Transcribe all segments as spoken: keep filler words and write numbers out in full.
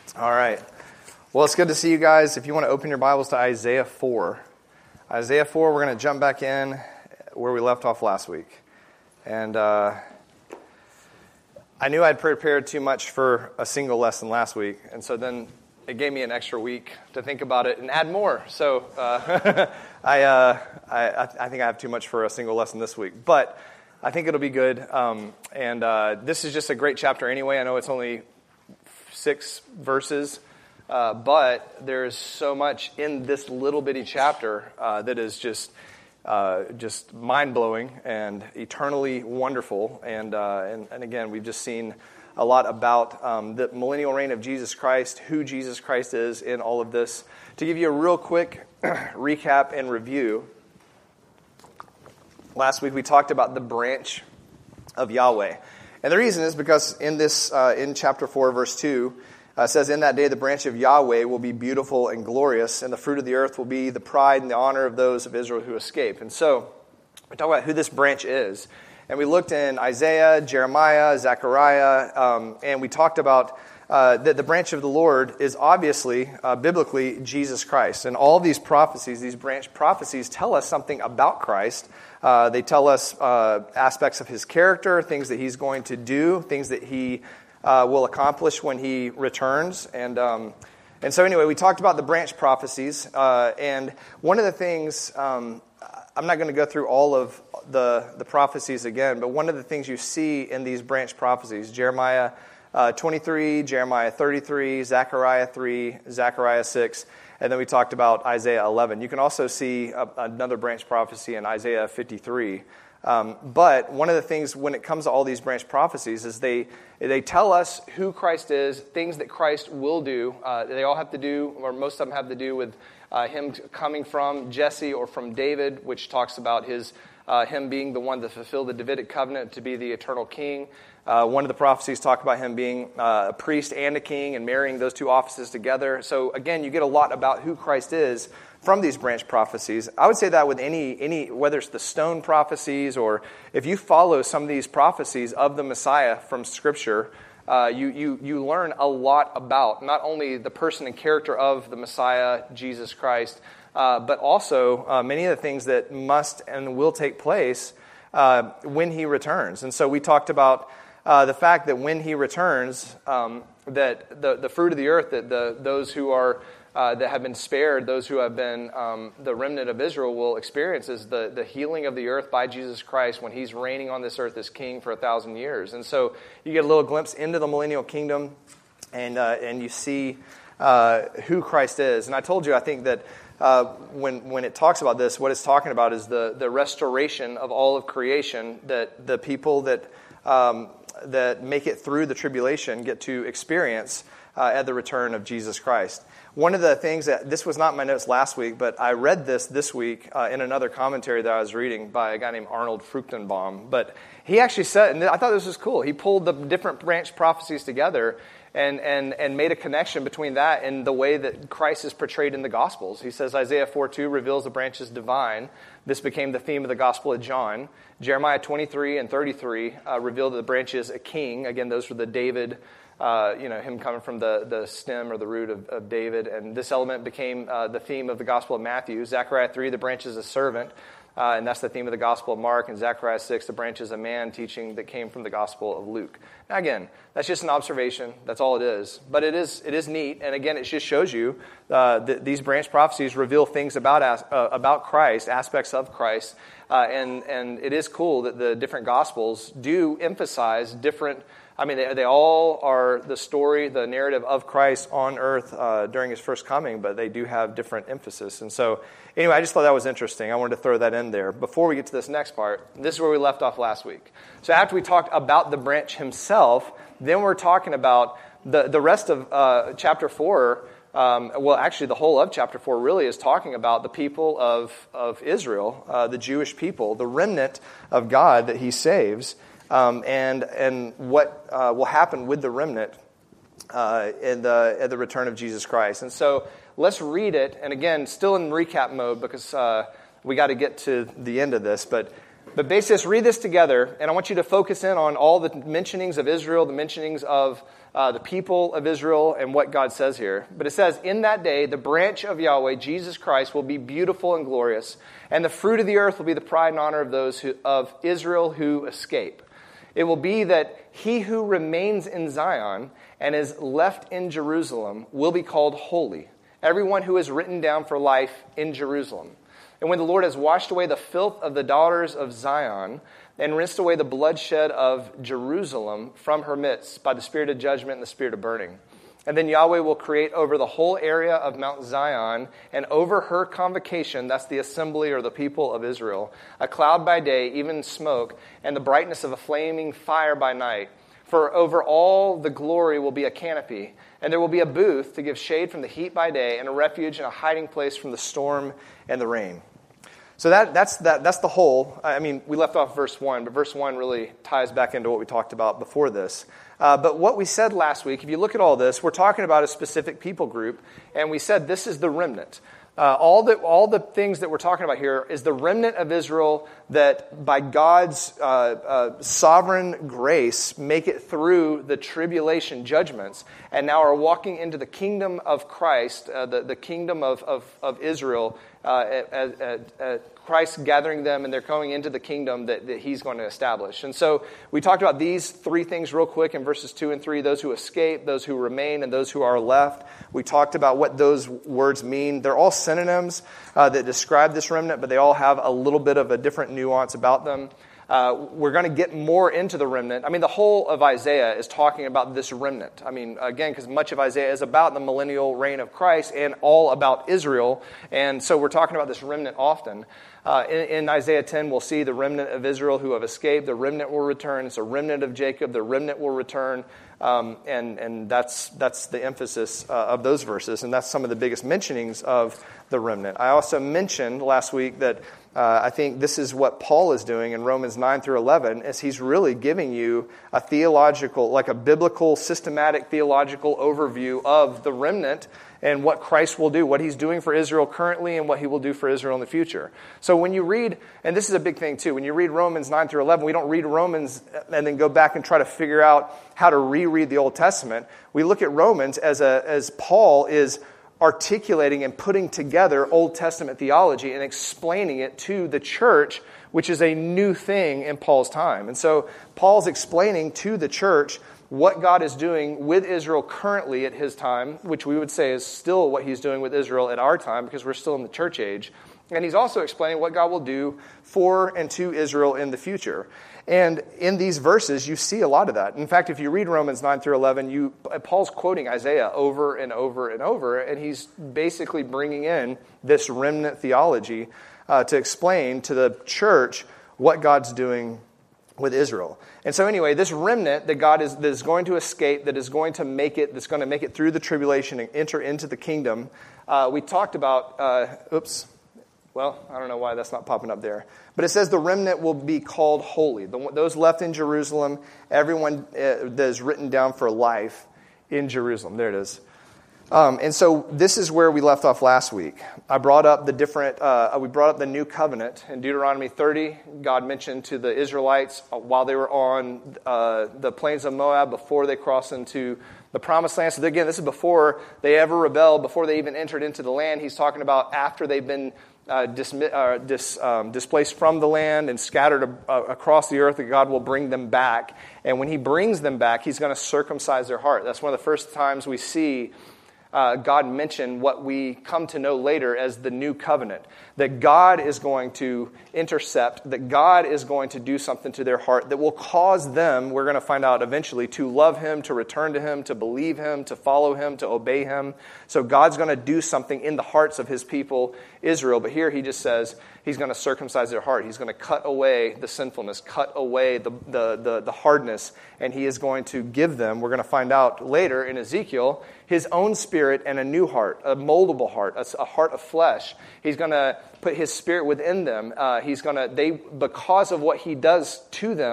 All right. Well, it's good to see you guys. If you want to open your Bibles to Isaiah four. Isaiah four, we're going to jump back in where we left off last week. And uh, I knew I'd prepared too much for a single lesson last week. And so then it gave me an extra week to think about it and add more. So uh, I, uh, I I think I have too much for a single lesson this week. But I think it'll be good. Um, and uh, this is just a great chapter anyway. I know it's only six verses, uh, but there's so much in this little bitty chapter uh, that is just uh, just mind-blowing and eternally wonderful. And, uh, and and again, we've just seen a lot about um, the millennial reign of Jesus Christ, who Jesus Christ is in all of this. To give you a real quick recap and review, last week we talked about the branch of Yahweh. And the reason is because in this, uh, in chapter four, verse two, uh, says, "In that day the branch of Yahweh will be beautiful and glorious, and the fruit of the earth will be the pride and the honor of those of Israel who escape." And so we talk about who this branch is. And we looked in Isaiah, Jeremiah, Zechariah, um, and we talked about uh, that the branch of the Lord is obviously, uh, biblically, Jesus Christ. And all these prophecies, these branch prophecies, tell us something about Christ. Uh, they tell us uh, aspects of his character, things that he's going to do, things that he uh, will accomplish when he returns. And um, and so anyway, we talked about the branch prophecies. Uh, and one of the things, um, I'm not going to go through all of the, the prophecies again, but one of the things you see in these branch prophecies, Jeremiah uh, twenty-three, Jeremiah thirty-three, Zechariah three, Zechariah six, and then we talked about Isaiah eleven. You can also see a, another branch prophecy in Isaiah fifty-three. Um, but one of the things when it comes to all these branch prophecies is they they tell us who Christ is, things that Christ will do. Uh, they all have to do, or most of them have to do with uh, him coming from Jesse or from David, which talks about his uh, him being the one to fulfill the Davidic covenant, to be the eternal king. Uh, one of the prophecies talk about him being uh, a priest and a king and marrying those two offices together. So again, you get a lot about who Christ is from these branch prophecies. I would say that with any, any whether it's the stone prophecies or if you follow some of these prophecies of the Messiah from Scripture, uh, you, you, you learn a lot about not only the person and character of the Messiah, Jesus Christ, uh, but also uh, many of the things that must and will take place uh, when he returns. And so we talked about Uh, the fact that when he returns, um, that the, the fruit of the earth, that the those who are uh, that have been spared, those who have been um, the remnant of Israel will experience is the, the healing of the earth by Jesus Christ when he's reigning on this earth as king for a thousand years. And so you get a little glimpse into the millennial kingdom, and uh, and you see uh, who Christ is. And I told you, I think that uh, when when it talks about this, what it's talking about is the the restoration of all of creation, that the people that um, that make it through the tribulation get to experience uh, at the return of Jesus Christ. One of the things that, this was not in my notes last week, but I read this this week uh, in another commentary that I was reading by a guy named Arnold Fruchtenbaum. But he actually said, and I thought this was cool, he pulled the different branch prophecies together and, and, and made a connection between that and the way that Christ is portrayed in the Gospels. He says Isaiah four two reveals the branch is divine. This became the theme of the Gospel of John. Jeremiah twenty-three and thirty-three uh, reveal that the branch is a king. Again, those were the David, uh, you know, him coming from the, the stem or the root of, of David. And this element became uh, the theme of the Gospel of Matthew. Zechariah three, the branch is a servant. Uh, and that's the theme of the Gospel of Mark. And Zechariah six, the branch is a man teaching that came from the Gospel of Luke. Now again, that's just an observation. That's all it is. But it is it is neat. And again, it just shows you uh, that these branch prophecies reveal things about uh, about Christ, aspects of Christ. Uh, and, and it is cool that the different Gospels do emphasize different, I mean, they, they all are the story, the narrative of Christ on earth uh, during his first coming, but they do have different emphasis. And so, anyway, I just thought that was interesting. I wanted to throw that in there. Before we get to this next part, this is where we left off last week. So after we talked about the branch himself, then we're talking about the, the rest of uh, chapter four. Um, well, actually, the whole of chapter four really is talking about the people of, of Israel, uh, the Jewish people, the remnant of God that he saves, um, and and what uh, will happen with the remnant uh, in the, at the return of Jesus Christ. And so let's read it, and again, still in recap mode because uh, we got to get to the end of this, but But basis, read this together, and I want you to focus in on all the mentionings of Israel, the mentionings of uh, the people of Israel, and what God says here. But it says, in that day, the branch of Yahweh, Jesus Christ, will be beautiful and glorious, and the fruit of the earth will be the pride and honor of those who, of Israel who escape. It will be that he who remains in Zion and is left in Jerusalem will be called holy, everyone who is written down for life in Jerusalem. And when the Lord has washed away the filth of the daughters of Zion and rinsed away the bloodshed of Jerusalem from her midst by the spirit of judgment and the spirit of burning. And then Yahweh will create over the whole area of Mount Zion and over her convocation, that's the assembly or the people of Israel, a cloud by day, even smoke, and the brightness of a flaming fire by night. For over all the glory will be a canopy, and there will be a booth to give shade from the heat by day, and a refuge and a hiding place from the storm and the rain. So that, that's, that, that's the whole. I mean, we left off verse one, but verse one really ties back into what we talked about before this. Uh, but what we said last week, if you look at all this, we're talking about a specific people group, and we said this is the remnant. Uh, all the all the things that we're talking about here is the remnant of Israel that by God's uh, uh, sovereign grace make it through the tribulation judgments and now are walking into the kingdom of Christ, uh, the, the kingdom of, of, of Israel, uh, at, at, at Christ gathering them, and they're going into the kingdom that, that he's going to establish. And so we talked about these three things real quick in verses two and three, those who escape, those who remain, and those who are left. We talked about what those words mean. They're all synonyms uh, that describe this remnant, but they all have a little bit of a different nuance about them. Uh, we're going to get more into the remnant. I mean, the whole of Isaiah is talking about this remnant. I mean, again, because much of Isaiah is about the millennial reign of Christ and all about Israel. And so we're talking about this remnant often. Uh, in, in Isaiah ten, we'll see the remnant of Israel who have escaped. The remnant will return. It's a remnant of Jacob. The remnant will return. Um, and and that's that's the emphasis uh, of those verses. And that's some of the biggest mentionings of the remnant. I also mentioned last week that uh, I think this is what Paul is doing in Romans nine through eleven, is he's really giving you a theological, like a biblical, systematic theological overview of the remnant and what Christ will do, what he's doing for Israel currently and what he will do for Israel in the future. So when you read, and this is a big thing too, when you read Romans nine through eleven, we don't read Romans and then go back and try to figure out how to reread the Old Testament. We look at Romans as a as Paul is articulating and putting together Old Testament theology and explaining it to the church, which is a new thing in Paul's time. And so Paul's explaining to the church what God is doing with Israel currently at his time, which we would say is still what he's doing with Israel at our time because we're still in the church age. And he's also explaining what God will do for and to Israel in the future. And in these verses, you see a lot of that. In fact, if you read Romans nine through eleven, you, Paul's quoting Isaiah over and over and over, and he's basically bringing in this remnant theology uh, to explain to the church what God's doing with Israel. And so anyway, this remnant that God is, that is going to escape, that is going to make it, that's going to make it through the tribulation and enter into the kingdom, uh, we talked about, uh, oops, well, I don't know why that's not popping up there. But it says the remnant will be called holy. The, those left in Jerusalem, everyone uh, that is written down for life in Jerusalem. There it is. Um, and so this is where we left off last week. I brought up the different, uh, we brought up the new covenant. In Deuteronomy thirty, God mentioned to the Israelites uh, while they were on uh, the plains of Moab before they crossed into the promised land. So again, this is before they ever rebelled, before they even entered into the land. He's talking about after they've been uh, dismi- uh, dis, um, displaced from the land and scattered uh, across the earth, that God will bring them back. And when he brings them back, he's going to circumcise their heart. That's one of the first times we see Uh, God mentioned what we come to know later as the new covenant. That God is going to intercept, that God is going to do something to their heart that will cause them, we're going to find out eventually, to love him, to return to him, to believe him, to follow him, to obey him. So God's going to do something in the hearts of his people, Israel. But here he just says he's going to circumcise their heart. He's going to cut away the sinfulness, cut away the, the, the, the hardness, and he is going to give them, we're going to find out later in Ezekiel, his own spirit and a new heart, a moldable heart, a, a heart of flesh. He's going to put his spirit within them. Uh, he's going to, they, because of what he does to them,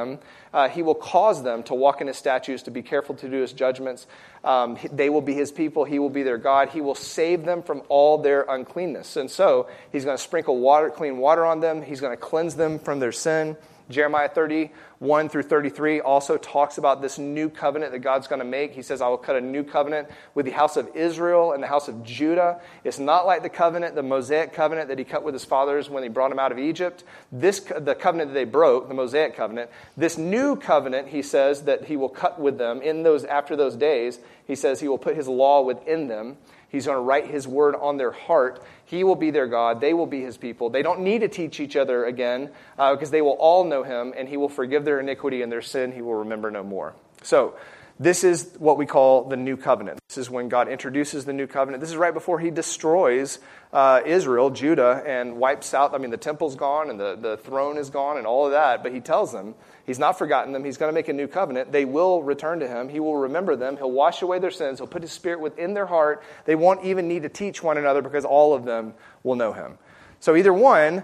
Uh, he will cause them to walk in his statutes, to be careful to do his judgments. Um, they will be his people. He will be their God. He will save them from all their uncleanness. And so he's going to sprinkle water, clean water on them. He's going to cleanse them from their sin. Jeremiah thirty-one through thirty-three also talks about this new covenant that God's going to make. He says, I will cut a new covenant with the house of Israel and the house of Judah. It's not like the covenant, the Mosaic covenant that he cut with his fathers when he brought them out of Egypt. This, the covenant that they broke, the Mosaic covenant. This new covenant, he says, that he will cut with them in those after those days. He says he will put his law within them. He's going to write his word on their heart. He will be their God. They will be his people. They don't need to teach each other again uh, because they will all know him, and he will forgive their iniquity and their sin. He will remember no more. So this is what we call the new covenant. This is when God introduces the new covenant. This is right before he destroys uh, Israel, Judah, and wipes out. I mean, the temple's gone and the, the throne is gone and all of that. But he tells them he's not forgotten them. He's going to make a new covenant. They will return to him. He will remember them. He'll wash away their sins. He'll put his spirit within their heart. They won't even need to teach one another because all of them will know him. So either one,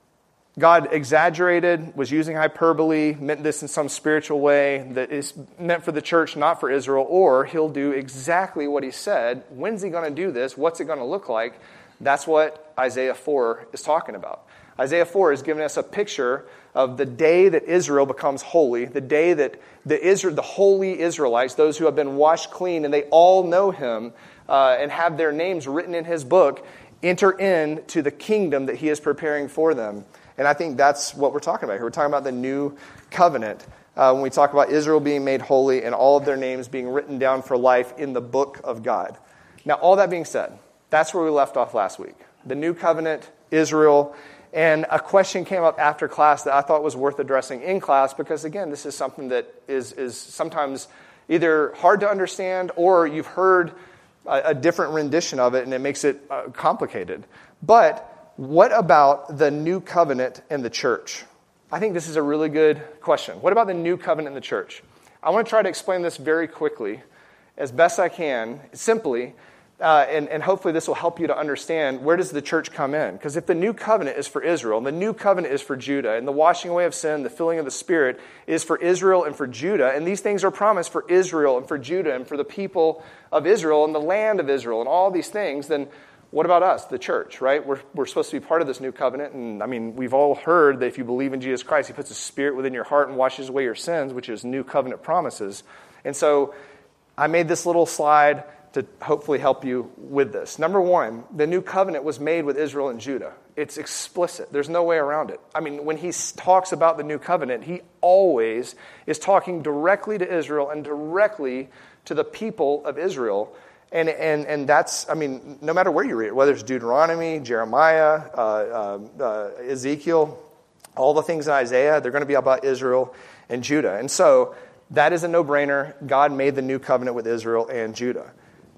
God exaggerated, was using hyperbole, meant this in some spiritual way that is meant for the church, not for Israel, or he'll do exactly what he said. When's he going to do this? What's it going to look like? That's what Isaiah four is talking about. Isaiah four is giving us a picture of the day that Israel becomes holy, the day that the Israel, the holy Israelites, those who have been washed clean and they all know him uh, and have their names written in his book, enter into the kingdom that he is preparing for them. And I think that's what we're talking about here. We're talking about the new covenant. Uh, when we talk about Israel being made holy and all of their names being written down for life in the book of God. Now, all that being said, that's where we left off last week. The new covenant, Israel. And a question came up after class that I thought was worth addressing in class because, again, this is something that is, is sometimes either hard to understand or you've heard a, a different rendition of it and it makes it uh, complicated. But what about the new covenant in the church? I think this is a really good question. What about the new covenant in the church? I want to try to explain this very quickly, as best I can, simply, uh, and, and hopefully this will help you to understand where does the church come in. Because if the new covenant is for Israel, and the new covenant is for Judah, and the washing away of sin, the filling of the Spirit is for Israel and for Judah, and these things are promised for Israel and for Judah and for the people of Israel and the land of Israel and all these things, then what about us, the church, right? We're, we're supposed to be part of this new covenant. And I mean, we've all heard that if you believe in Jesus Christ, he puts his spirit within your heart and washes away your sins, which is new covenant promises. And so I made this little slide to hopefully help you with this. Number one, the new covenant was made with Israel and Judah. It's explicit. There's no way around it. I mean, when he talks about the new covenant, he always is talking directly to Israel and directly to the people of Israel. And and and that's, I mean, no matter where you read it, whether it's Deuteronomy, Jeremiah, uh, uh, uh, Ezekiel, all the things in Isaiah, they're going to be about Israel and Judah. And so that is a no-brainer. God made the new covenant with Israel and Judah.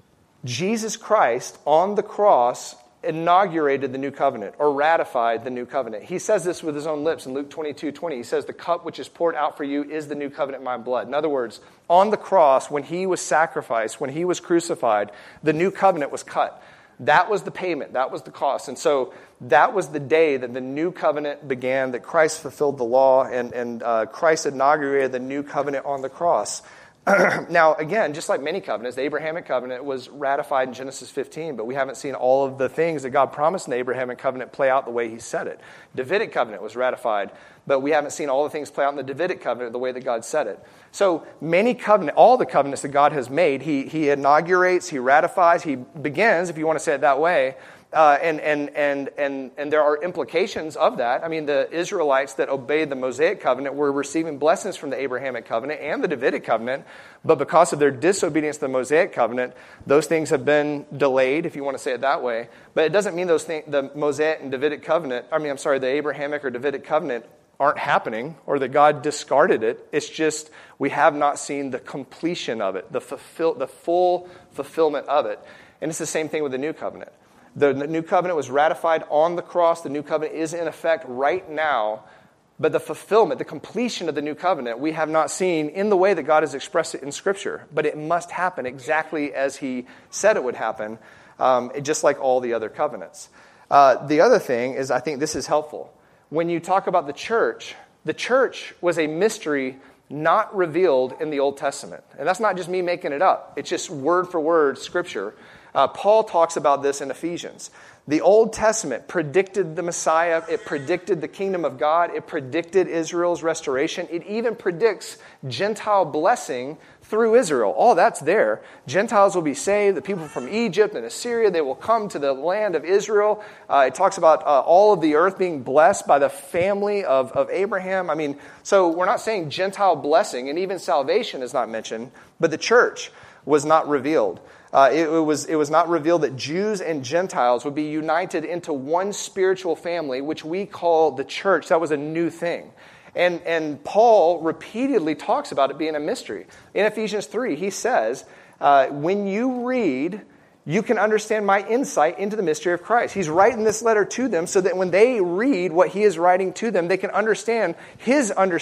Jesus Christ on the cross inaugurated the new covenant or ratified the new covenant. He says this with his own lips in Luke twenty-two twenty. He says, the cup which is poured out for you is the new covenant in my blood. In other words, on the cross, when he was sacrificed, when he was crucified, the new covenant was cut. That was the payment. That was the cost. And so that was the day that the new covenant began, that Christ fulfilled the law, and, and uh, Christ inaugurated the new covenant on the cross. Now, again, just like many covenants, the Abrahamic covenant was ratified in Genesis fifteen, but we haven't seen all of the things that God promised in the Abrahamic covenant play out the way he said it. Davidic covenant was ratified, but we haven't seen all the things play out in the Davidic covenant the way that God said it. So many covenant, all the covenants that God has made, he, he inaugurates, he ratifies, he begins, if you want to say it that way, Uh, and, and, and, and, and there are implications of that. I mean, the Israelites that obeyed the Mosaic covenant were receiving blessings from the Abrahamic covenant and the Davidic covenant, but because of their disobedience to the Mosaic covenant, those things have been delayed, if you want to say it that way. But it doesn't mean those things, the Mosaic and Davidic covenant, I mean, I'm sorry, the Abrahamic or Davidic covenant aren't happening or that God discarded it. It's just we have not seen the completion of it, the fulfill, the full fulfillment of it. And it's the same thing with the new covenant. The new covenant was ratified on the cross. The new covenant is in effect right now. But the fulfillment, the completion of the new covenant, we have not seen in the way that God has expressed it in Scripture. But it must happen exactly as he said it would happen, um, just like all the other covenants. Uh, the other thing is, I think this is helpful. When you talk about the church, the church was a mystery not revealed in the Old Testament. And that's not just me making it up. It's just word for word scripture. Uh, Paul talks about this in Ephesians. The Old Testament predicted the Messiah. It predicted the kingdom of God. It predicted Israel's restoration. It even predicts Gentile blessing through Israel. All that's there. Gentiles will be saved. The people from Egypt and Assyria, they will come to the land of Israel. Uh, it talks about uh, all of the earth being blessed by the family of, of Abraham. I mean, so we're not saying Gentile blessing, and even salvation is not mentioned, but the church was not revealed. Uh, it, it was it was not revealed that Jews and Gentiles would be united into one spiritual family, which we call the church. That was a new thing. And, and Paul repeatedly talks about it being a mystery. In Ephesians three, he says, uh, when you read, you can understand my insight into the mystery of Christ. He's writing this letter to them so that when they read what he is writing to them, they can understand his... Under-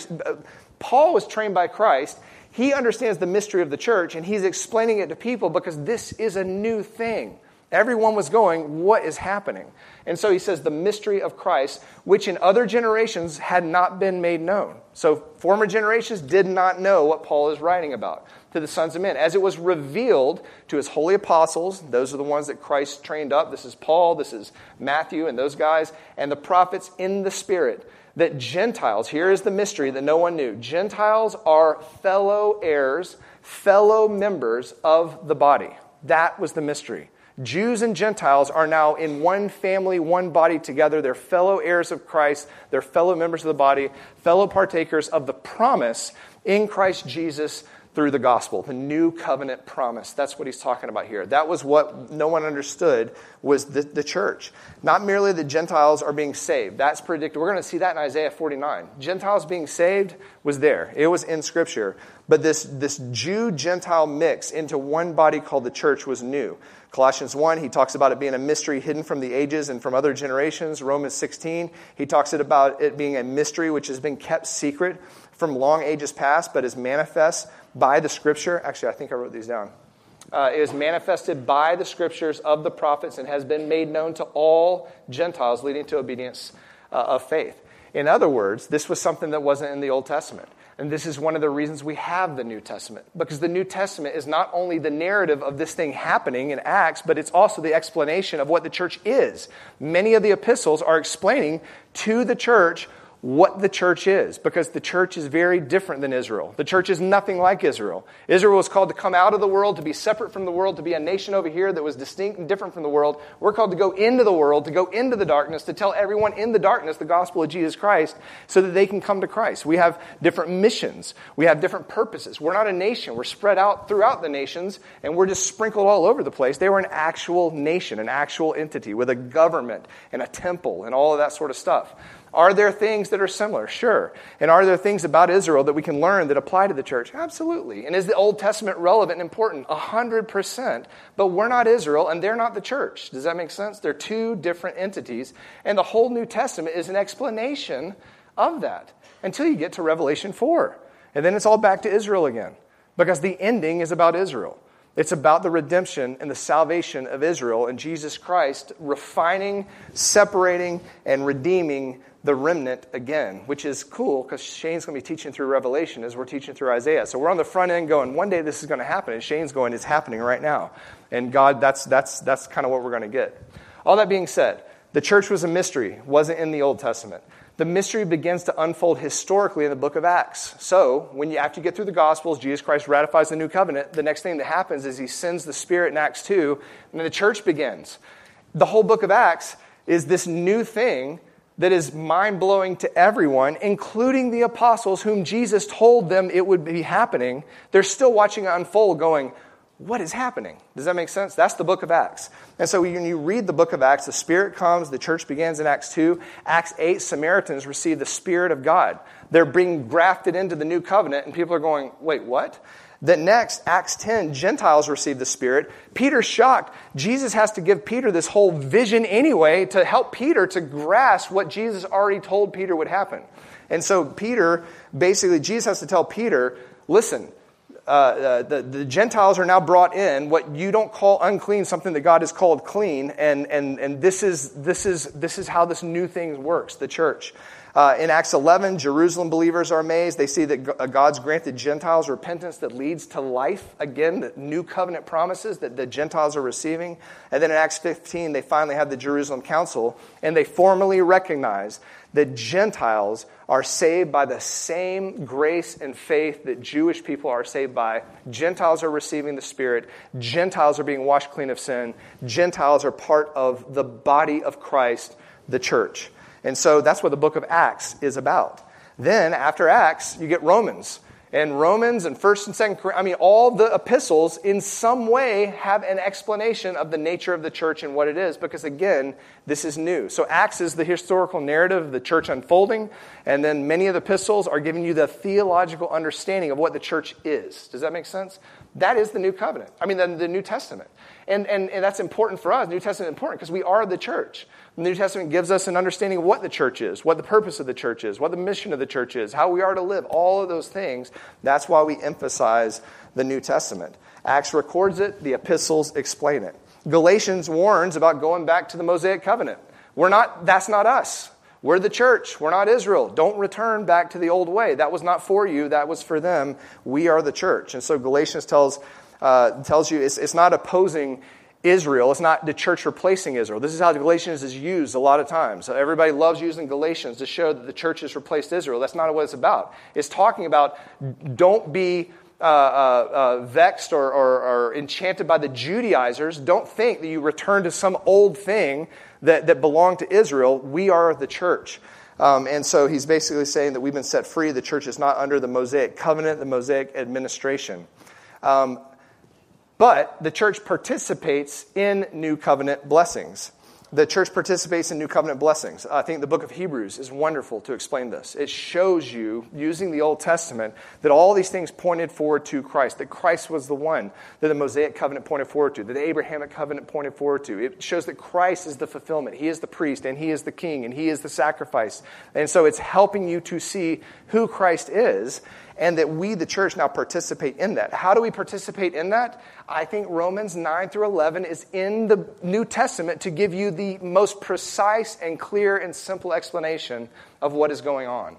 Paul was trained by Christ. He understands the mystery of the church, and he's explaining it to people because this is a new thing. Everyone was going, what is happening? And so he says the mystery of Christ, which in other generations had not been made known. So former generations did not know what Paul is writing about to the sons of men. As it was revealed to his holy apostles, those are the ones that Christ trained up. This is Paul, this is Matthew and those guys, and the prophets in the Spirit. That Gentiles, here is the mystery that no one knew. Gentiles are fellow heirs, fellow members of the body. That was the mystery. Jews and Gentiles are now in one family, one body together. They're fellow heirs of Christ. They're fellow members of the body, fellow partakers of the promise in Christ Jesus through the gospel, the new covenant promise. That's what he's talking about here. That was what no one understood was the, the church. Not merely the Gentiles are being saved. That's predicted. We're going to see that in Isaiah forty-nine. Gentiles being saved was there. It was in Scripture. But this, this Jew-Gentile mix into one body called the church was new. Colossians one, he talks about it being a mystery hidden from the ages and from other generations. Romans sixteen, he talks it about it being a mystery which has been kept secret from long ages past, but is manifest by the Scripture. Actually, I think I wrote these down. Uh, it is manifested by the Scriptures of the prophets and has been made known to all Gentiles, leading to obedience uh, of faith. In other words, this was something that wasn't in the Old Testament. And this is one of the reasons we have the New Testament. Because the New Testament is not only the narrative of this thing happening in Acts, but it's also the explanation of what the church is. Many of the epistles are explaining to the church what the church is, because the church is very different than Israel. The church is nothing like Israel. Israel was called to come out of the world, to be separate from the world, to be a nation over here that was distinct and different from the world. We're called to go into the world, to go into the darkness, to tell everyone in the darkness the gospel of Jesus Christ so that they can come to Christ. We have different missions. We have different purposes. We're not a nation. We're spread out throughout the nations, and we're just sprinkled all over the place. They were an actual nation, an actual entity with a government and a temple and all of that sort of stuff. Are there things that are similar? Sure. And are there things about Israel that we can learn that apply to the church? Absolutely. And is the Old Testament relevant and important? A hundred percent. But we're not Israel and they're not the church. Does that make sense? They're two different entities. And the whole New Testament is an explanation of that until you get to Revelation four. And then it's all back to Israel again. Because the ending is about Israel. It's about the redemption and the salvation of Israel and Jesus Christ refining, separating, and redeeming the remnant again, which is cool because Shane's going to be teaching through Revelation as we're teaching through Isaiah. So we're on the front end going, one day this is going to happen, and Shane's going, it's happening right now. And God, that's that's that's kind of what we're going to get. All that being said, the church was a mystery, wasn't in the Old Testament. The mystery begins to unfold historically in the book of Acts. So, when you after you get through the Gospels, Jesus Christ ratifies the new covenant, the next thing that happens is he sends the Spirit in Acts two, and then the church begins. The whole book of Acts is this new thing that is mind-blowing to everyone, including the apostles whom Jesus told them it would be happening. They're still watching it unfold going, what is happening? Does that make sense? That's the book of Acts. And so when you read the book of Acts, the Spirit comes, the church begins in Acts two. Acts eight, Samaritans receive the Spirit of God. They're being grafted into the new covenant, and people are going, wait, what? Then next, Acts ten, Gentiles receive the Spirit. Peter's shocked. Jesus has to give Peter this whole vision anyway to help Peter to grasp what Jesus already told Peter would happen. And so Peter, basically, Jesus has to tell Peter, listen, Uh, uh, the, the Gentiles are now brought in, what you don't call unclean, something that God has called clean, and and and this is this is this is how this new thing works, the church. Uh, in Acts eleven, Jerusalem believers are amazed. They see that God's granted Gentiles repentance that leads to life. Again, the new covenant promises that the Gentiles are receiving. And then in Acts fifteen, they finally have the Jerusalem Council, and they formally recognize that Gentiles are saved by the same grace and faith that Jewish people are saved by. Gentiles are receiving the Spirit. Gentiles are being washed clean of sin. Gentiles are part of the body of Christ, the church. And so that's what the book of Acts is about. Then, after Acts, you get Romans. And Romans and First and Second Corinthians, I mean, all the epistles in some way have an explanation of the nature of the church and what it is, because again, this is new. So Acts is the historical narrative of the church unfolding, and then many of the epistles are giving you the theological understanding of what the church is. Does that make sense? That is the new covenant. I mean, the, the New Testament. And, and, and that's important for us. The New Testament is important because we are the church. The New Testament gives us an understanding of what the church is, what the purpose of the church is, what the mission of the church is, how we are to live, all of those things. That's why we emphasize the New Testament. Acts records it, the epistles explain it. Galatians warns about going back to the Mosaic covenant. We're not, that's not us. We're the church. We're not Israel. Don't return back to the old way. That was not for you. That was for them. We are the church. And so Galatians tells uh, tells you it's, it's not opposing Israel. It's not the church replacing Israel. This is how Galatians is used a lot of times. So everybody loves using Galatians to show that the church has replaced Israel. That's not what it's about. It's talking about don't be uh, uh, uh, vexed or, or, or enchanted by the Judaizers. Don't think that you return to some old thing that, that belonged to Israel. We are the church. Um, and so he's basically saying that we've been set free. The church is not under the Mosaic covenant, the Mosaic administration. Um, But the church participates in new covenant blessings. The church participates in new covenant blessings. I think the book of Hebrews is wonderful to explain this. It shows you, using the Old Testament, that all these things pointed forward to Christ, that Christ was the one that the Mosaic covenant pointed forward to, that the Abrahamic covenant pointed forward to. It shows that Christ is the fulfillment. He is the priest, and He is the king, and He is the sacrifice. And so it's helping you to see who Christ is, and that we, the church, now participate in that. How do we participate in that? I think Romans nine through eleven is in the New Testament to give you the most precise and clear and simple explanation of what is going on.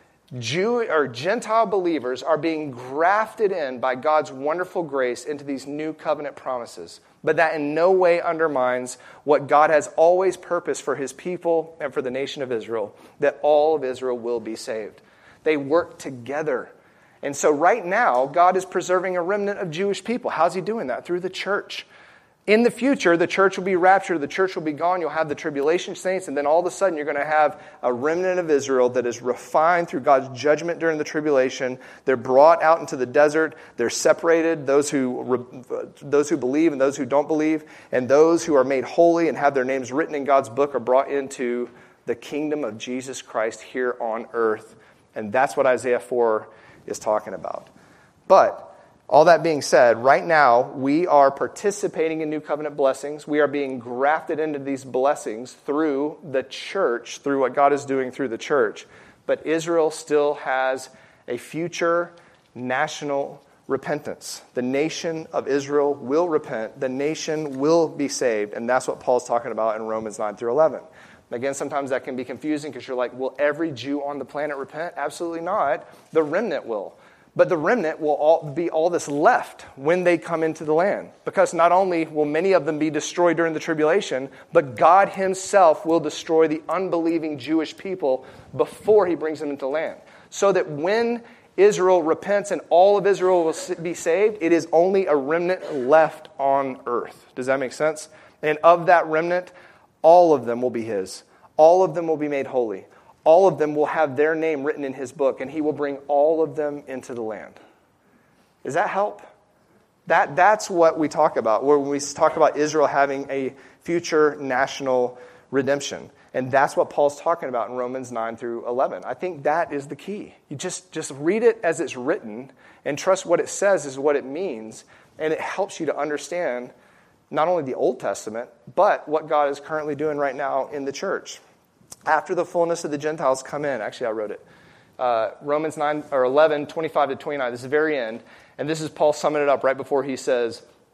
Jew or Gentile believers are being grafted in by God's wonderful grace into these new covenant promises. But that in no way undermines what God has always purposed for His people and for the nation of Israel, that all of Israel will be saved. They work together. And so right now, God is preserving a remnant of Jewish people. How's He doing that? Through the church. In the future, the church will be raptured, the church will be gone, you'll have the tribulation saints, and then all of a sudden you're going to have a remnant of Israel that is refined through God's judgment during the tribulation. They're brought out into the desert. They're separated, those who those who believe and those who don't believe, and those who are made holy and have their names written in God's book are brought into the kingdom of Jesus Christ here on earth. And that's what Isaiah four is talking about. But all that being said, right now we are participating in new covenant blessings. We are being grafted into these blessings through the church, through what God is doing through the church. But Israel still has a future national repentance. The nation of Israel will repent. The nation will be saved. And that's what Paul's talking about in Romans nine through eleven. Again, sometimes that can be confusing because you're like, will every Jew on the planet repent? Absolutely not. The remnant will. But the remnant will all be all that's left when they come into the land. Because not only will many of them be destroyed during the tribulation, but God Himself will destroy the unbelieving Jewish people before He brings them into the land. So that when Israel repents and all of Israel will be saved, it is only a remnant left on earth. Does that make sense? And of that remnant, all of them will be His. All of them will be made holy. All of them will have their name written in His book, and He will bring all of them into the land. Does that help? That, that's what we talk about, when we talk about Israel having a future national redemption. And that's what Paul's talking about in Romans nine through eleven. I think that is the key. You just, just read it as it's written and trust what it says is what it means, and it helps you to understand not only the Old Testament, but what God is currently doing right now in the church. After the fullness of the Gentiles come in, actually I wrote it, uh, Romans nine or eleven, twenty-five to twenty-nine, this is the very end, and this is Paul summing it up right before he says,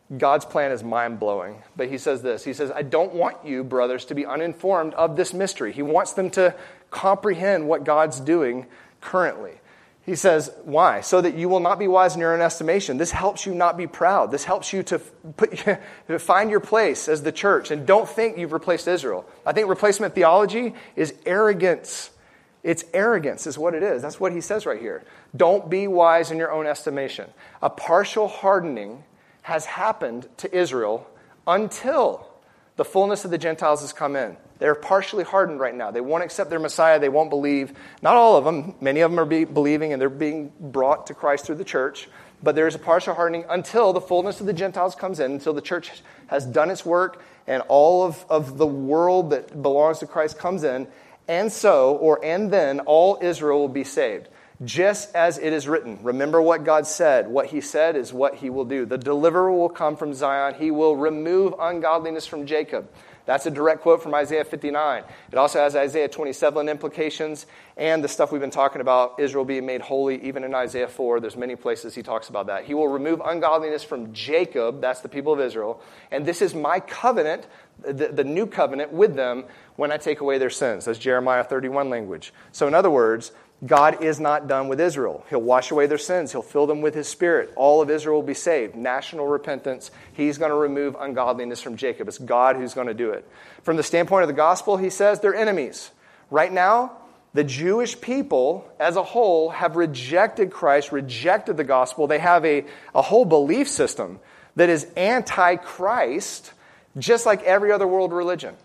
God's plan is mind-blowing. But he says this. He says, I don't want you, brothers, to be uninformed of this mystery. He wants them to comprehend what God's doing currently. He says, why? So that you will not be wise in your own estimation. This helps you not be proud. This helps you to put, to find your place as the church. And don't think you've replaced Israel. I think replacement theology is arrogance. It's arrogance is what it is. That's what he says right here. Don't be wise in your own estimation. A partial hardening has happened to Israel until the fullness of the Gentiles has come in. They're partially hardened right now. They won't accept their Messiah. They won't believe. Not all of them. Many of them are be believing, and they're being brought to Christ through the church. But there's a partial hardening until the fullness of the Gentiles comes in, until the church has done its work, and all of, of the world that belongs to Christ comes in. And so, or and then, all Israel will be saved. Just as it is written. Remember what God said. What he said is what he will do. The deliverer will come from Zion. He will remove ungodliness from Jacob. That's a direct quote from Isaiah fifty-nine. It also has Isaiah twenty-seven implications and the stuff we've been talking about, Israel being made holy, even in Isaiah four. There's many places he talks about that. He will remove ungodliness from Jacob. That's the people of Israel. And this is my covenant, the, the new covenant with them when I take away their sins. That's Jeremiah thirty-one language. So in other words, God is not done with Israel. He'll wash away their sins. He'll fill them with his Spirit. All of Israel will be saved. National repentance. He's going to remove ungodliness from Jacob. It's God who's going to do it. From the standpoint of the gospel, he says they're enemies. Right now, the Jewish people as a whole have rejected Christ, rejected the gospel. They have a, a whole belief system that is anti-Christ, just like every other world religion.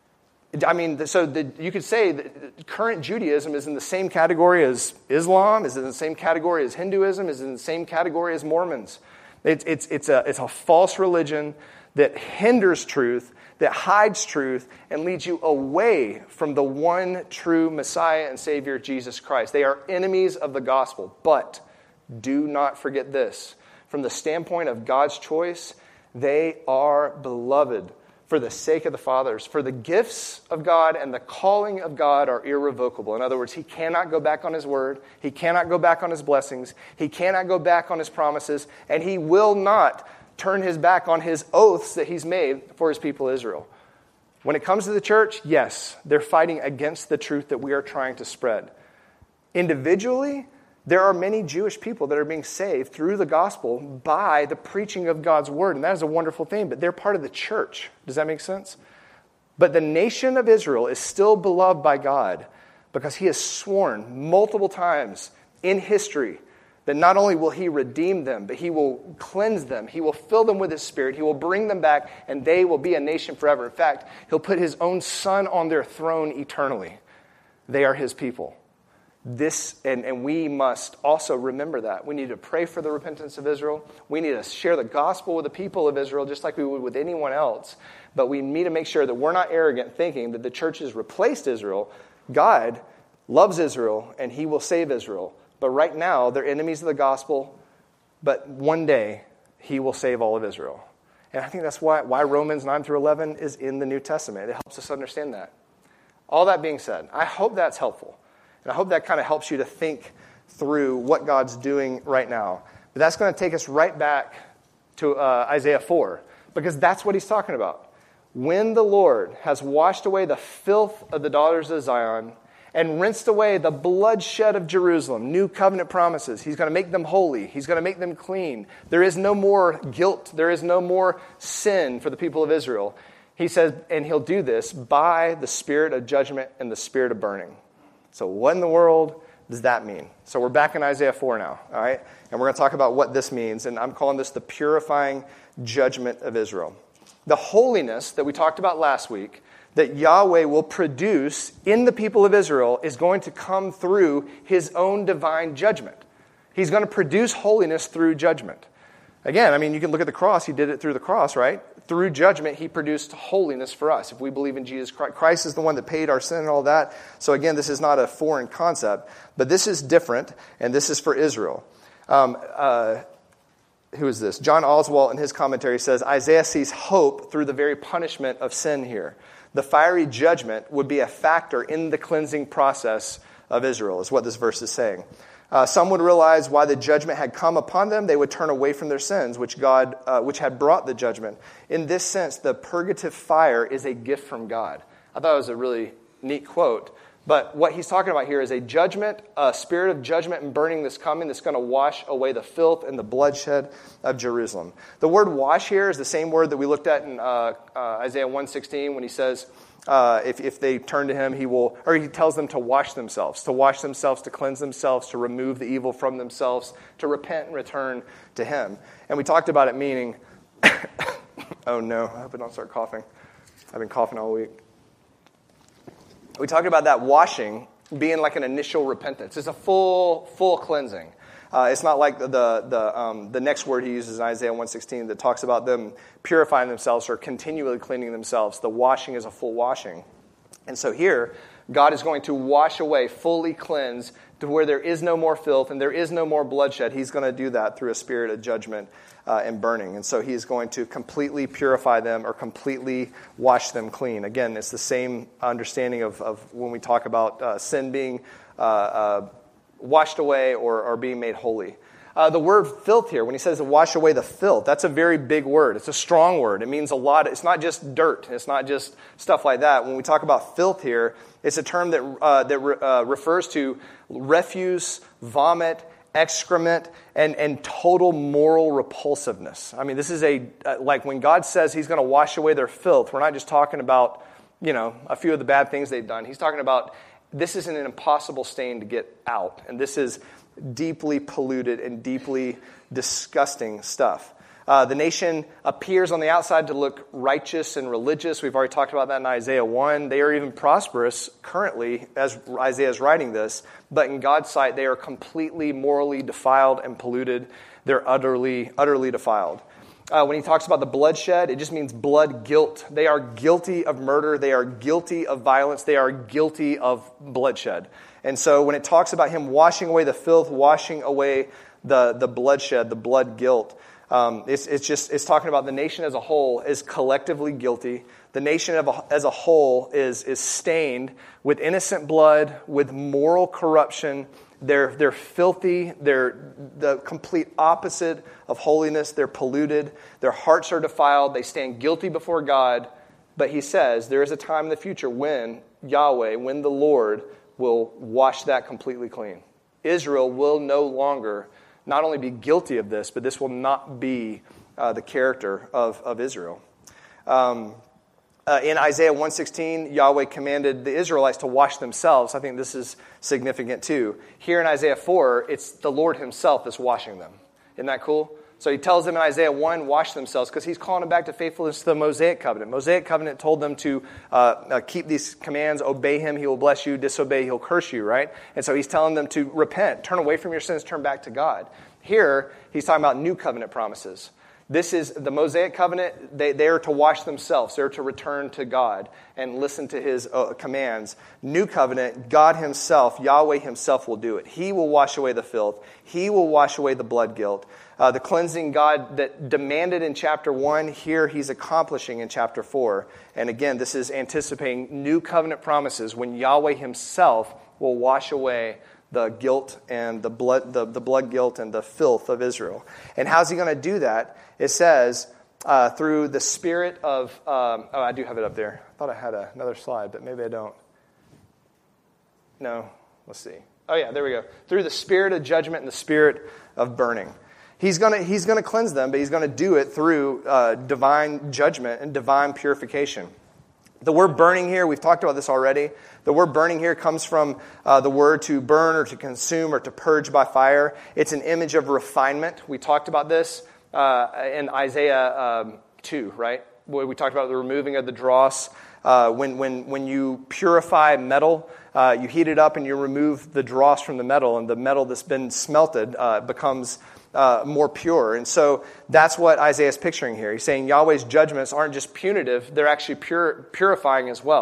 I mean, so the, you could say that current Judaism is in the same category as Islam, is in the same category as Hinduism, is in the same category as Mormons. It's, it's, it's, a, it's a false religion that hinders truth, that hides truth, and leads you away from the one true Messiah and Savior, Jesus Christ. They are enemies of the gospel. But do not forget this. From the standpoint of God's choice, they are beloved. For the sake of the fathers, for the gifts of God and the calling of God are irrevocable. In other words, he cannot go back on his word. He cannot go back on his blessings. He cannot go back on his promises. And he will not turn his back on his oaths that he's made for his people Israel. When it comes to the church, yes, they're fighting against the truth that we are trying to spread. Individually, there are many Jewish people that are being saved through the gospel by the preaching of God's word. And that is a wonderful thing, but they're part of the church. Does that make sense? But the nation of Israel is still beloved by God because he has sworn multiple times in history that not only will he redeem them, but he will cleanse them. He will fill them with his Spirit. He will bring them back, and they will be a nation forever. In fact, he'll put his own son on their throne eternally. They are his people. This and, and we must also remember that. We need to pray for the repentance of Israel. We need to share the gospel with the people of Israel just like we would with anyone else. But we need to make sure that we're not arrogant thinking that the church has replaced Israel. God loves Israel and he will save Israel. But right now, they're enemies of the gospel. But one day, he will save all of Israel. And I think that's why, why Romans nine through eleven is in the New Testament. It helps us understand that. All that being said, I hope that's helpful. And I hope that kind of helps you to think through what God's doing right now. But that's going to take us right back to uh, Isaiah four, because that's what he's talking about. When the Lord has washed away the filth of the daughters of Zion and rinsed away the bloodshed of Jerusalem, new covenant promises, he's going to make them holy. He's going to make them clean. There is no more guilt. There is no more sin for the people of Israel. He says, and he'll do this by the spirit of judgment and the spirit of burning. So what in the world does that mean? So we're back in Isaiah four now, all right? And we're going to talk about what this means. And I'm calling this the purifying judgment of Israel. The holiness that we talked about last week, that Yahweh will produce in the people of Israel, is going to come through his own divine judgment. He's going to produce holiness through judgment. Again, I mean, you can look at the cross. He did it through the cross, right? Through judgment, he produced holiness for us. If we believe in Jesus Christ, Christ is the one that paid our sin and all that. So again, this is not a foreign concept, but this is different, and this is for Israel. Um, uh, who is this? John Oswalt in his commentary says, Isaiah sees hope through the very punishment of sin here. The fiery judgment would be a factor in the cleansing process of Israel, is what this verse is saying. Uh, some would realize why the judgment had come upon them. They would turn away from their sins, which God, uh, which had brought the judgment. In this sense, the purgative fire is a gift from God. I thought it was a really neat quote. But what he's talking about here is a judgment, a spirit of judgment and burning that's coming that's going to wash away the filth and the bloodshed of Jerusalem. The word wash here is the same word that we looked at in uh, uh, Isaiah one sixteen when he says, Uh, if, if they turn to him, he will, or he tells them to wash themselves, to wash themselves, to cleanse themselves, to remove the evil from themselves, to repent and return to him. And we talked about it meaning, oh no, I hope I don't start coughing. I've been coughing all week. We talked about that washing being like an initial repentance. It's a full, full cleansing. Uh, it's not like the the the, um, the next word he uses in Isaiah one sixteen that talks about them purifying themselves or continually cleaning themselves. The washing is a full washing. And so here, God is going to wash away, fully cleanse, to where there is no more filth and there is no more bloodshed. He's going to do that through a spirit of judgment uh, and burning. And so he is going to completely purify them or completely wash them clean. Again, it's the same understanding of, of when we talk about uh, sin being uh, uh, washed away or, or being made holy. Uh, the word filth here, when he says to wash away the filth, that's a very big word. It's a strong word. It means a lot. It's not just dirt. It's not just stuff like that. When we talk about filth here, it's a term that uh, that re, uh, refers to refuse, vomit, excrement, and, and total moral repulsiveness. I mean, this is a, uh, like when God says he's going to wash away their filth, we're not just talking about, you know, a few of the bad things they've done. He's talking about this is an impossible stain to get out. And this is deeply polluted and deeply disgusting stuff. Uh, the nation appears on the outside to look righteous and religious. We've already talked about that in Isaiah one. They are even prosperous currently as Isaiah is writing this. But in God's sight, they are completely morally defiled and polluted. They're utterly, utterly defiled. Uh, when he talks about the bloodshed, it just means blood guilt. They are guilty of murder. They are guilty of violence. They are guilty of bloodshed. And so when it talks about him washing away the filth, washing away the, the bloodshed, the blood guilt, um, it's, it's just it's talking about the nation as a whole is collectively guilty. The nation as a whole is, is stained with innocent blood, with moral corruption. They're, they're filthy. They're the complete opposite of holiness. They're polluted. Their hearts are defiled. They stand guilty before God. But he says there is a time in the future when Yahweh, when the Lord, will wash that completely clean. Israel will no longer not only be guilty of this, but this will not be uh, the character of, of Israel. Um, uh, in Isaiah one sixteen, Yahweh commanded the Israelites to wash themselves. I think this is significant too. Here in Isaiah four, it's the Lord himself that's washing them. Isn't that cool? So he tells them in Isaiah one, wash themselves, because he's calling them back to faithfulness to the Mosaic covenant. Mosaic covenant told them to uh, uh, keep these commands, obey him, he will bless you, disobey, he'll curse you, right? And so he's telling them to repent, turn away from your sins, turn back to God. Here, he's talking about new covenant promises. This is the Mosaic covenant. They, they are to wash themselves. They're to return to God and listen to his uh, commands. New covenant, God himself, Yahweh himself will do it. He will wash away the filth. He will wash away the blood guilt. Uh, the cleansing God that demanded in chapter one, here he's accomplishing in chapter four. And again, this is anticipating new covenant promises when Yahweh himself will wash away the guilt and the blood, the, the blood guilt and the filth of Israel. And how's he going to do that? It says uh, through the spirit of, um, oh, I do have it up there. I thought I had a, another slide, but maybe I don't. No, let's see. Oh yeah, there we go. Through the spirit of judgment and the spirit of burning. He's going to he's going to cleanse them, but he's going to do it through uh, divine judgment and divine purification. The word burning here, we've talked about this already. The word burning here comes from uh, the word to burn or to consume or to purge by fire. It's an image of refinement. We talked about this uh, in Isaiah um, two, right? Where we talked about the removing of the dross. Uh, when, when, when you purify metal, uh, you heat it up and you remove the dross from the metal, and the metal that's been smelted uh, becomes Uh, more pure. And so that's what Isaiah is picturing here. He's saying Yahweh's judgments aren't just punitive, they're actually pure, purifying as well.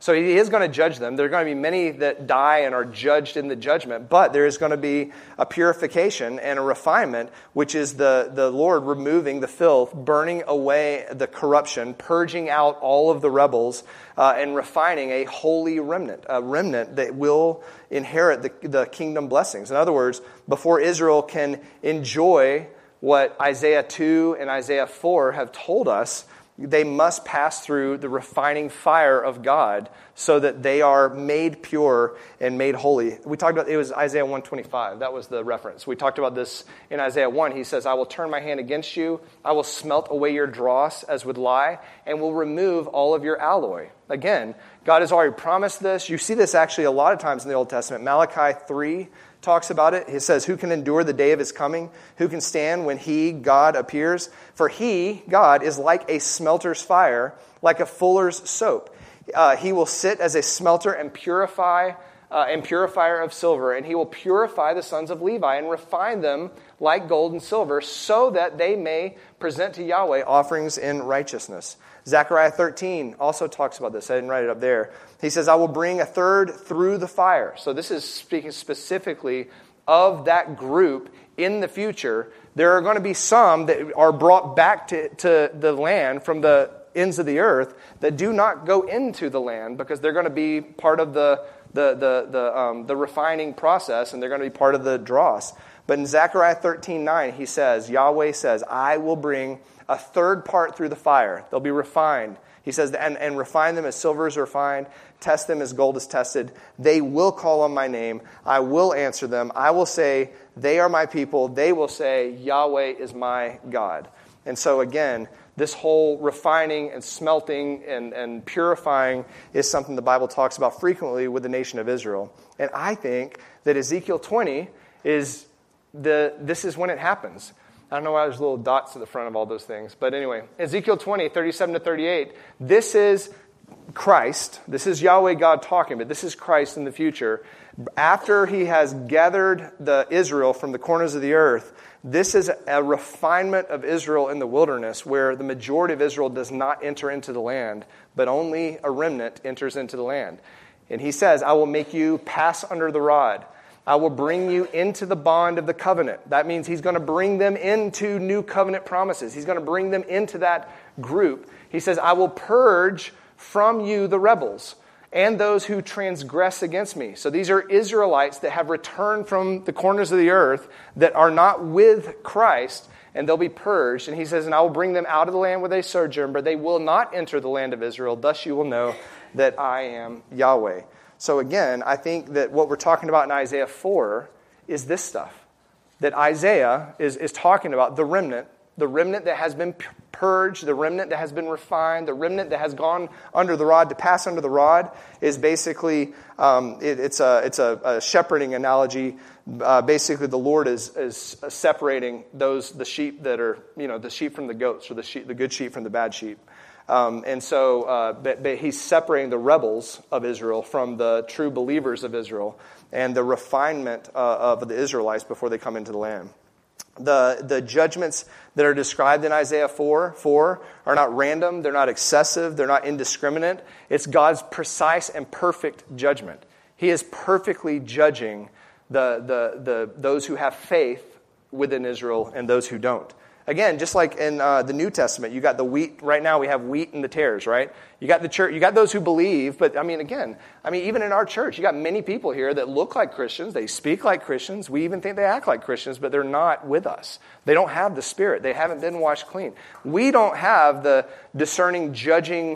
So he is going to judge them. There are going to be many that die and are judged in the judgment, but there is going to be a purification and a refinement, which is the, the Lord removing the filth, burning away the corruption, purging out all of the rebels, uh, and refining a holy remnant, a remnant that will inherit the, the kingdom blessings. In other words, before Israel can enjoy what Isaiah two and Isaiah four have told us, they must pass through the refining fire of God so that they are made pure and made holy. We talked about, it was Isaiah one twenty-five. That was the reference. We talked about this in Isaiah one. He says, I will turn my hand against you. I will smelt away your dross as with lye and will remove all of your alloy. Again, God has already promised this. You see this actually a lot of times in the Old Testament. Malachi three talks about it. He says, who can endure the day of his coming? Who can stand when he, God, appears? For he, God, is like a smelter's fire, like a fuller's soap. Uh, he will sit as a smelter and purify uh, and purifier of silver, and he will purify the sons of Levi and refine them like gold and silver, so that they may present to Yahweh offerings in righteousness. Zechariah thirteen also talks about this. I didn't write it up there. He says, I will bring a third through the fire. So this is speaking specifically of that group in the future. There are going to be some that are brought back to, to the land from the ends of the earth that do not go into the land because they're going to be part of the, the, the, the, um, the refining process, and they're going to be part of the dross. But in Zechariah thirteen nine, he says, Yahweh says, I will bring a third part through the fire. They'll be refined. He says, and, and refine them as silver is refined, test them as gold is tested. They will call on my name. I will answer them. I will say, they are my people. They will say, Yahweh is my God. And so again, this whole refining and smelting and, and purifying is something the Bible talks about frequently with the nation of Israel. And I think that Ezekiel twenty is the, this is when it happens. I don't know why there's little dots at the front of all those things. But anyway, Ezekiel twenty, thirty-seven to thirty-eight, this is Christ. This is Yahweh God talking, but this is Christ in the future. After he has gathered the Israel from the corners of the earth, this is a refinement of Israel in the wilderness where the majority of Israel does not enter into the land, but only a remnant enters into the land. And he says, I will make you pass under the rod. I will bring you into the bond of the covenant. That means he's going to bring them into new covenant promises. He's going to bring them into that group. He says, I will purge from you the rebels and those who transgress against me. So these are Israelites that have returned from the corners of the earth that are not with Christ, and they'll be purged. And he says, and I will bring them out of the land where they sojourn, but they will not enter the land of Israel. Thus you will know that I am Yahweh. So again, I think that what we're talking about in Isaiah four is this stuff. That Isaiah is, is talking about the remnant, the remnant that has been purged, the remnant that has been refined, the remnant that has gone under the rod. To pass under the rod is basically, um, it, it's a it's a, a shepherding analogy. Uh, basically, the Lord is is separating those the sheep that are, you know, the sheep from the goats, or the sheep, the good sheep from the bad sheep. Um, and so uh, but, but he's separating the rebels of Israel from the true believers of Israel and the refinement uh, of the Israelites before they come into the land. The, the judgments that are described in Isaiah four, four are not random, they're not excessive, they're not indiscriminate. It's God's precise and perfect judgment. He is perfectly judging the, the, the, those who have faith within Israel and those who don't. Again, just like in uh, the New Testament, you got the wheat. Right now we have wheat and the tares, right? You got the church, you got those who believe, but I mean, again, I mean, even in our church, you got many people here that look like Christians, they speak like Christians, we even think they act like Christians, but they're not with us. They don't have the Spirit. They haven't been washed clean. We don't have the discerning, judging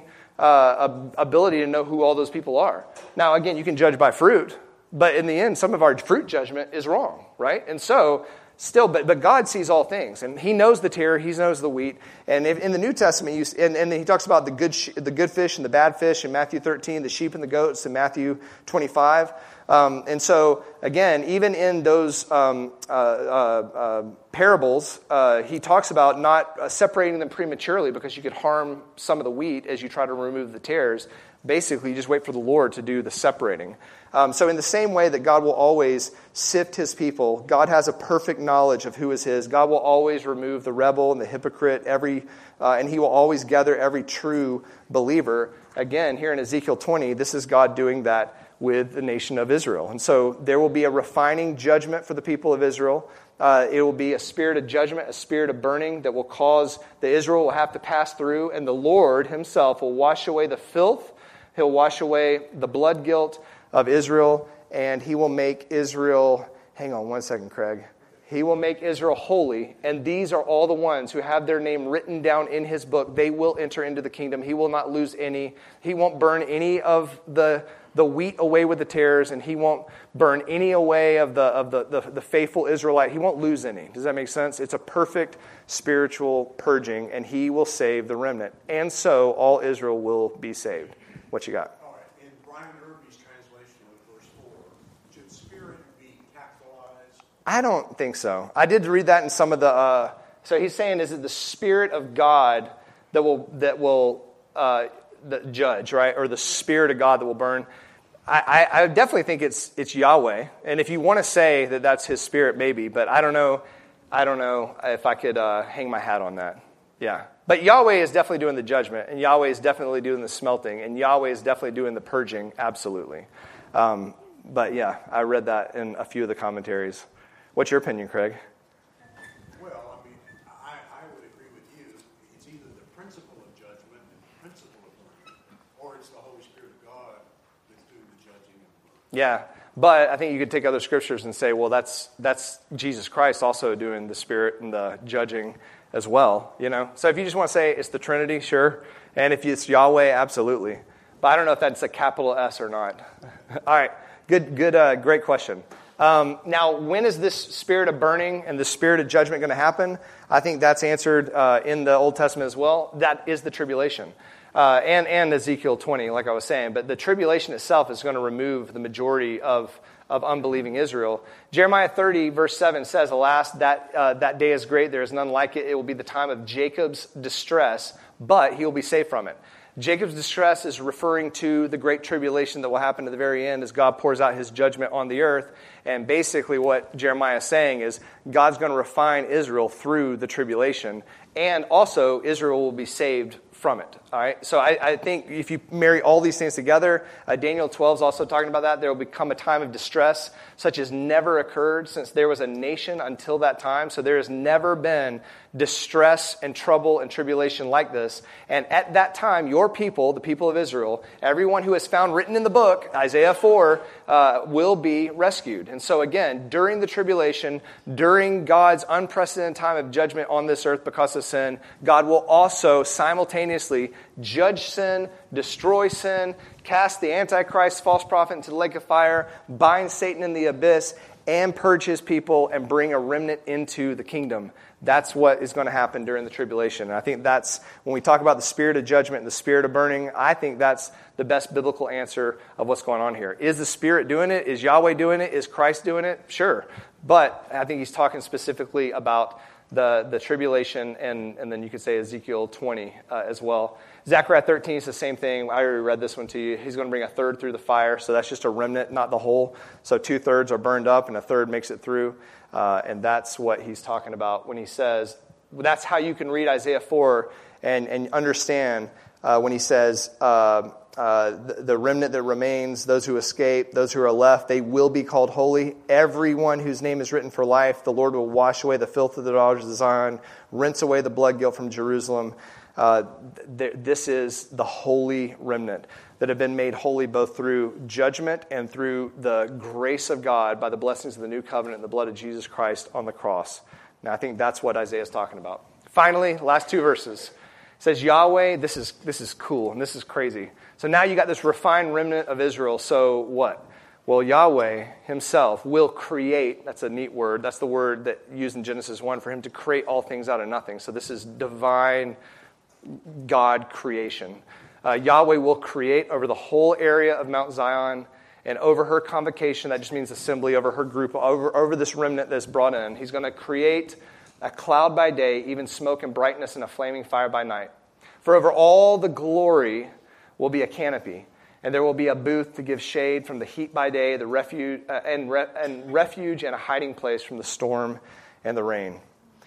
uh, ability to know who all those people are. Now, again, you can judge by fruit, but in the end, some of our fruit judgment is wrong, right? And so, Still, but, but God sees all things, and He knows the tare, He knows the wheat. And if, in the New Testament, you, and, and He talks about the good sh- the good fish and the bad fish in Matthew thirteen, the sheep and the goats in Matthew twenty-five. Um, and so, again, even in those um, uh, uh, uh, parables, uh, He talks about not uh, separating them prematurely because you could harm some of the wheat as you try to remove the tares. Basically, you just wait for the Lord to do the separating. Um, so in the same way that God will always sift His people, God has a perfect knowledge of who is His. God will always remove the rebel and the hypocrite, every uh, and he will always gather every true believer. Again, here in Ezekiel twenty, this is God doing that with the nation of Israel. And so there will be a refining judgment for the people of Israel. Uh, it will be a spirit of judgment, a spirit of burning that will cause that Israel will have to pass through, and the Lord himself will wash away the filth. He'll wash away the blood guilt of Israel, and he will make Israel, hang on one second, Craig. He will make Israel holy, and these are all the ones who have their name written down in his book. They will enter into the kingdom. He will not lose any. He won't burn any of the, the wheat away with the tares, and he won't burn any away of the of the, the, the faithful Israelite. He won't lose any. Does that make sense? It's a perfect spiritual purging, and he will save the remnant. And so all Israel will be saved. What you got? All right. In Brian Irby's translation of verse four, should spirit be capitalized? I don't think so. I did read that in some of the. Uh, so he's saying, is it the Spirit of God that will that will uh, the judge, right, or the Spirit of God that will burn? I, I, I definitely think it's it's Yahweh, and if you want to say that that's His Spirit, maybe, but I don't know. I don't know if I could uh, hang my hat on that. Yeah, but Yahweh is definitely doing the judgment, and Yahweh is definitely doing the smelting, and Yahweh is definitely doing the purging. Absolutely. Um, but yeah, I read that in a few of the commentaries. What's your opinion, Craig? Well, I mean, I, I would agree with you. It's either the principle of judgment and the principle of burning, or it's the Holy Spirit of God that's doing the judging and the burning. Yeah, but I think you could take other scriptures and say, well, that's that's Jesus Christ also doing the Spirit and the judging as well, you know? So if you just want to say it's the Trinity, sure. And if it's Yahweh, absolutely. But I don't know if that's a capital S or not. All right, good, good, uh, great question. Um, now, when is this spirit of burning and the spirit of judgment going to happen? I think that's answered uh, in the Old Testament as well. That is the tribulation. Uh, and, and Ezekiel twenty, like I was saying. But the tribulation itself is going to remove the majority of, of unbelieving Israel. Jeremiah thirty, verse seven says, Alas, that, uh, that day is great. There is none like it. It will be the time of Jacob's distress, but he will be safe from it. Jacob's distress is referring to the great tribulation that will happen at the very end as God pours out his judgment on the earth. And basically what Jeremiah is saying is God's going to refine Israel through the tribulation. And also Israel will be saved from it. All right. So I, I think if you marry all these things together, uh, Daniel twelve is also talking about that. There will become a time of distress such as never occurred since there was a nation until that time. So there has never been distress and trouble and tribulation like this. And at that time, your people, the people of Israel, everyone who is found written in the book, Isaiah four, uh, will be rescued. And so again, during the tribulation, during God's unprecedented time of judgment on this earth because of sin, God will also simultaneously judge sin, destroy sin, cast the Antichrist, false prophet into the lake of fire, bind Satan in the abyss, and purge his people and bring a remnant into the kingdom. That's what is going to happen during the tribulation. And I think that's, when we talk about the spirit of judgment and the spirit of burning, I think that's the best biblical answer of what's going on here. Is the Spirit doing it? Is Yahweh doing it? Is Christ doing it? Sure. But I think he's talking specifically about the, the tribulation, and, and then you could say Ezekiel twenty uh, as well. Zechariah thirteen is the same thing. I already read this one to you. He's going to bring a third through the fire, so that's just a remnant, not the whole. So two-thirds are burned up, and a third makes it through. Uh, and that's what he's talking about when he says, that's how you can read Isaiah four and, and understand uh, when he says, uh, uh, the, the remnant that remains, those who escape, those who are left, they will be called holy. Everyone whose name is written for life, the Lord will wash away the filth of the daughters of Zion, rinse away the blood guilt from Jerusalem. Uh, th- this is the holy remnant that have been made holy both through judgment and through the grace of God by the blessings of the new covenant and the blood of Jesus Christ on the cross. Now, I think that's what Isaiah is talking about. Finally, last two verses. It says, Yahweh, this is this is cool and this is crazy. So now you got this refined remnant of Israel. So what? Well, Yahweh himself will create. That's a neat word. That's the word that used in Genesis one for him to create all things out of nothing. So this is divine God creation. Uh, Yahweh will create over the whole area of Mount Zion and over her convocation, that just means assembly, over her group, over, over this remnant that's brought in. He's going to create a cloud by day, even smoke and brightness, and a flaming fire by night. For over all the glory will be a canopy, and there will be a booth to give shade from the heat by day, the refuge uh, and, re- and refuge and a hiding place from the storm and the rain.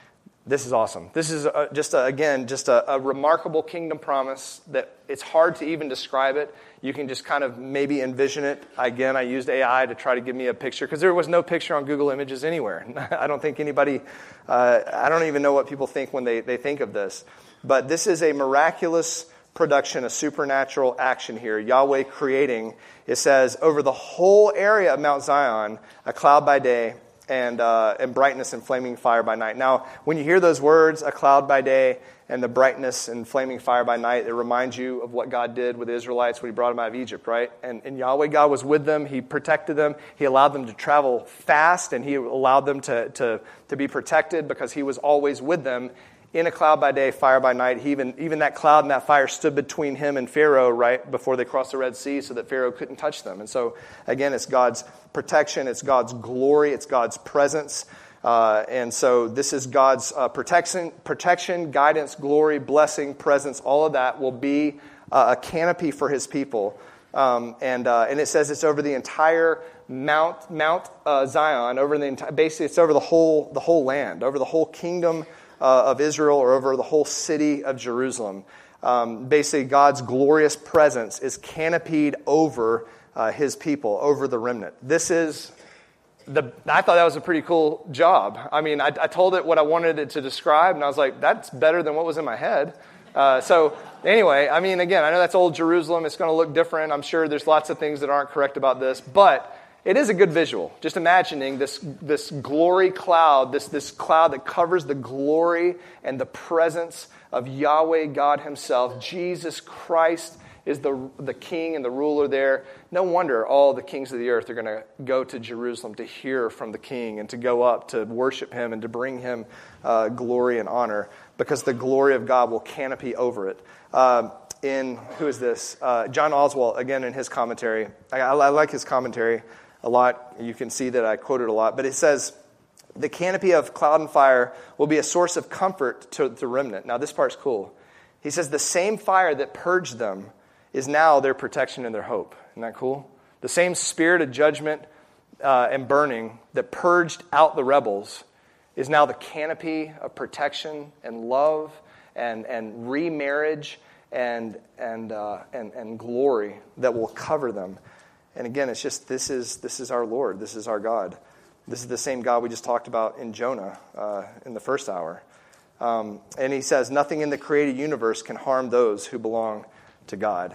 This is awesome. This is a, just, a, again, just a, a remarkable kingdom promise that it's hard to even describe it. You can just kind of maybe envision it. Again, I used A I to try to give me a picture because there was no picture on Google Images anywhere. I don't think anybody, uh, I don't even know what people think when they, they think of this. But this is a miraculous production, a supernatural action here. Yahweh creating, it says, over the whole area of Mount Zion, a cloud by day, and uh, and brightness and flaming fire by night. Now, when you hear those words, a cloud by day and the brightness and flaming fire by night, it reminds you of what God did with the Israelites when he brought them out of Egypt, right? And, and Yahweh, God was with them. He protected them. He allowed them to travel fast, and he allowed them to, to, to be protected because he was always with them. In a cloud by day, fire by night. He even, even that cloud and that fire stood between him and Pharaoh right before they crossed the Red Sea so that Pharaoh couldn't touch them. And so, again, it's God's protection. It's God's glory. It's God's presence. Uh, and so this is God's uh, protection, protection, guidance, glory, blessing, presence. All of that will be uh, a canopy for his people. Um, and uh, and it says it's over the entire Mount Mount uh, Zion. Over the entire, basically, it's over the whole the whole land, over the whole kingdom Uh, of Israel, or over the whole city of Jerusalem. Um, basically, God's glorious presence is canopied over uh, his people, over the remnant. This is the. I thought that was a pretty cool job. I mean, I, I told it what I wanted it to describe, and I was like, that's better than what was in my head. Uh, so anyway, I mean, again, I know that's old Jerusalem. It's going to look different. I'm sure there's lots of things that aren't correct about this, but it is a good visual. Just imagining this this glory cloud, this, this cloud that covers the glory and the presence of Yahweh God himself. Jesus Christ is the, the king and the ruler there. No wonder all the kings of the earth are going to go to Jerusalem to hear from the king and to go up to worship him and to bring him uh, glory and honor, because the glory of God will canopy over it. Uh, in, who is this? Uh, John Oswalt, again, in his commentary. I, I like his commentary a lot. You can see that I quote it a lot. But it says, the canopy of cloud and fire will be a source of comfort to the remnant. Now, this part's cool. He says, the same fire that purged them is now their protection and their hope. Isn't that cool? The same spirit of judgment uh, and burning that purged out the rebels is now the canopy of protection and love and, and remarriage and, and, uh, and, and glory that will cover them. And again, it's just, this is this is our Lord. This is our God. This is the same God we just talked about in Jonah uh, in the first hour. Um, and he says, nothing in the created universe can harm those who belong to God.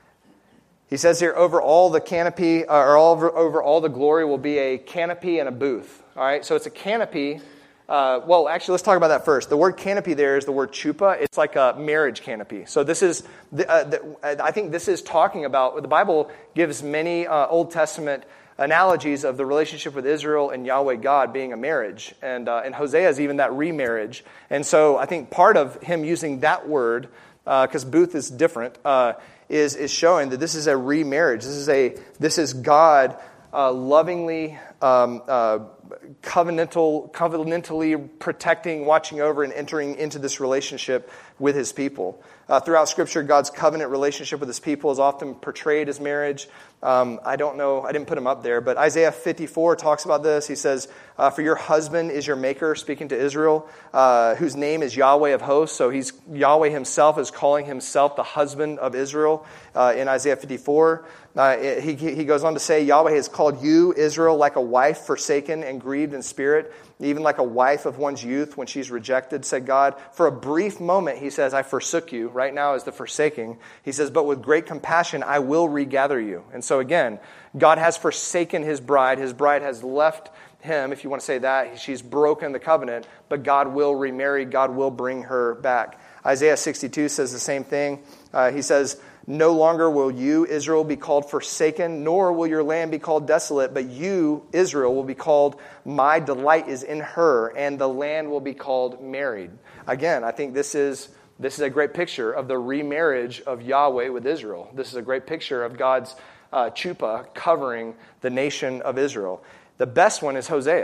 He says here, over all the canopy, uh, or all over, over all the glory will be a canopy and a booth. All right, so it's a canopy. Uh, well, actually, let's talk about that first. The word canopy there is the word chuppah. It's like a marriage canopy. So this is, the, uh, the, I think this is talking about, the Bible gives many uh, Old Testament analogies of the relationship with Israel and Yahweh God being a marriage. And, uh, and Hosea is even that remarriage. And so I think part of him using that word, because uh, booth is different, uh, is, is showing that this is a remarriage. This is, a, this is God uh, lovingly um, uh, covenantal, covenantally protecting, watching over, and entering into this relationship with his people. Uh, throughout Scripture, God's covenant relationship with his people is often portrayed as marriage. Um, I don't know, I didn't put him up there, but Isaiah fifty-four talks about this. He says, uh, for your husband is your maker, speaking to Israel, uh, whose name is Yahweh of hosts. So he's Yahweh himself is calling himself the husband of Israel uh, in Isaiah fifty-four. Uh, he, he goes on to say, Yahweh has called you, Israel, like a wife forsaken and grieved in spirit, even like a wife of one's youth when she's rejected, said God. For a brief moment, he says, I forsook you. Right now is the forsaking. He says, but with great compassion, I will regather you. And so again, God has forsaken his bride. His bride has left him, if you want to say that. She's broken the covenant, but God will remarry. God will bring her back. Isaiah sixty-two says the same thing. Uh, he says, no longer will you, Israel, be called forsaken, nor will your land be called desolate, but you, Israel, will be called, my delight is in her, and the land will be called married. Again, I think this is this is a great picture of the remarriage of Yahweh with Israel. This is a great picture of God's uh, chuppah covering the nation of Israel. The best one is Hosea.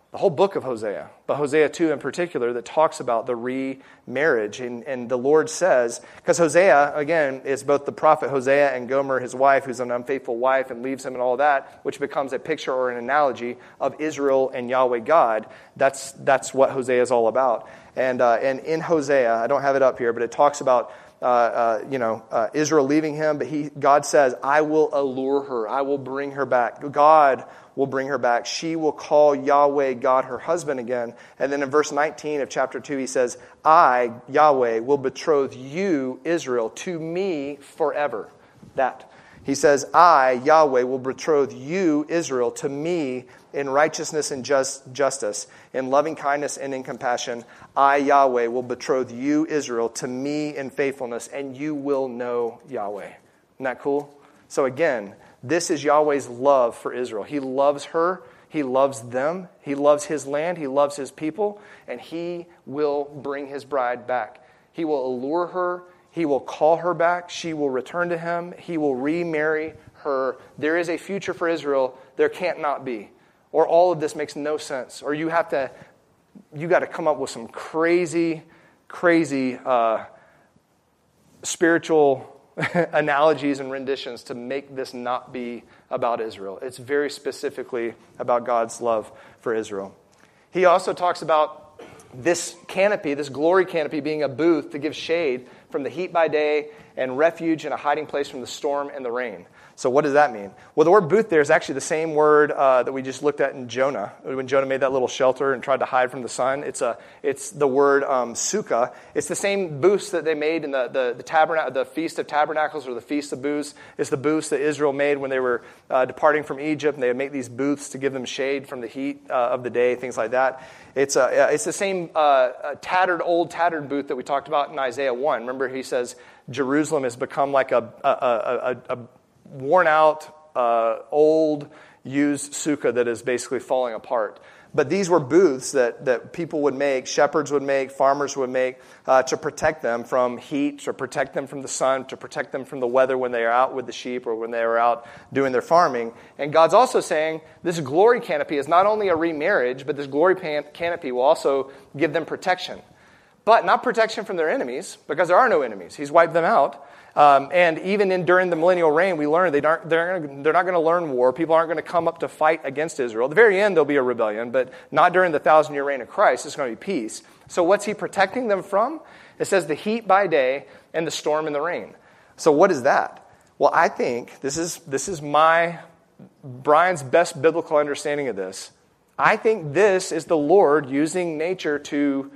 the whole book of Hosea, but Hosea two in particular, that talks about the remarriage. And, and the Lord says, because Hosea, again, is both the prophet Hosea and Gomer, his wife, who's an unfaithful wife and leaves him and all that, which becomes a picture or an analogy of Israel and Yahweh God. That's that's what Hosea is all about. And uh, and in Hosea, I don't have it up here, but it talks about uh, uh, you know uh, Israel leaving him, but he God says, I will allure her, I will bring her back. God will bring her back. She will call Yahweh God her husband again. And then in verse nineteen of chapter two, he says, I, Yahweh, will betroth you, Israel, to me forever. That. He says, I, Yahweh, will betroth you, Israel, to me in righteousness and just justice, in loving kindness and in compassion. I, Yahweh, will betroth you, Israel, to me in faithfulness, and you will know Yahweh. Isn't that cool? So again, this is Yahweh's love for Israel. He loves her. He loves them. He loves his land. He loves his people. And he will bring his bride back. He will allure her. He will call her back. She will return to him. He will remarry her. There is a future for Israel. There can't not be. Or all of this makes no sense. Or you have to, you got to come up with some crazy, crazy uh, spiritual analogies and renditions to make this not be about Israel. It's very specifically about God's love for Israel. He also talks about this canopy, this glory canopy, being a booth to give shade from the heat by day and refuge and a hiding place from the storm and the rain. So what does that mean? Well, the word booth there is actually the same word uh, that we just looked at in Jonah. When Jonah made that little shelter and tried to hide from the sun, it's a it's the word um, sukkah. It's the same booths that they made in the the, the, taberna- the Feast of Tabernacles or the Feast of Booths. It's the booths that Israel made when they were uh, departing from Egypt, and they would make these booths to give them shade from the heat uh, of the day, things like that. It's a, it's the same uh, tattered, old tattered booth that we talked about in Isaiah one. Remember, he says Jerusalem has become like a a, a, a, a worn out, uh, old, used sukkah that is basically falling apart. But these were booths that, that people would make, shepherds would make, farmers would make, uh, to protect them from heat, to protect them from the sun, to protect them from the weather when they are out with the sheep or when they are out doing their farming. And God's also saying this glory canopy is not only a remarriage, but this glory pan- canopy will also give them protection. But not protection from their enemies, because there are no enemies. He's wiped them out. Um, and even in during the millennial reign, we learn they aren't, they're, they're not going to learn war. People aren't going to come up to fight against Israel. At the very end, there'll be a rebellion, but not during the thousand-year reign of Christ. It's going to be peace. So what's he protecting them from? It says the heat by day and the storm and the rain. So what is that? Well, I think, this is this is my, Brian's best biblical understanding of this. I think this is the Lord using nature to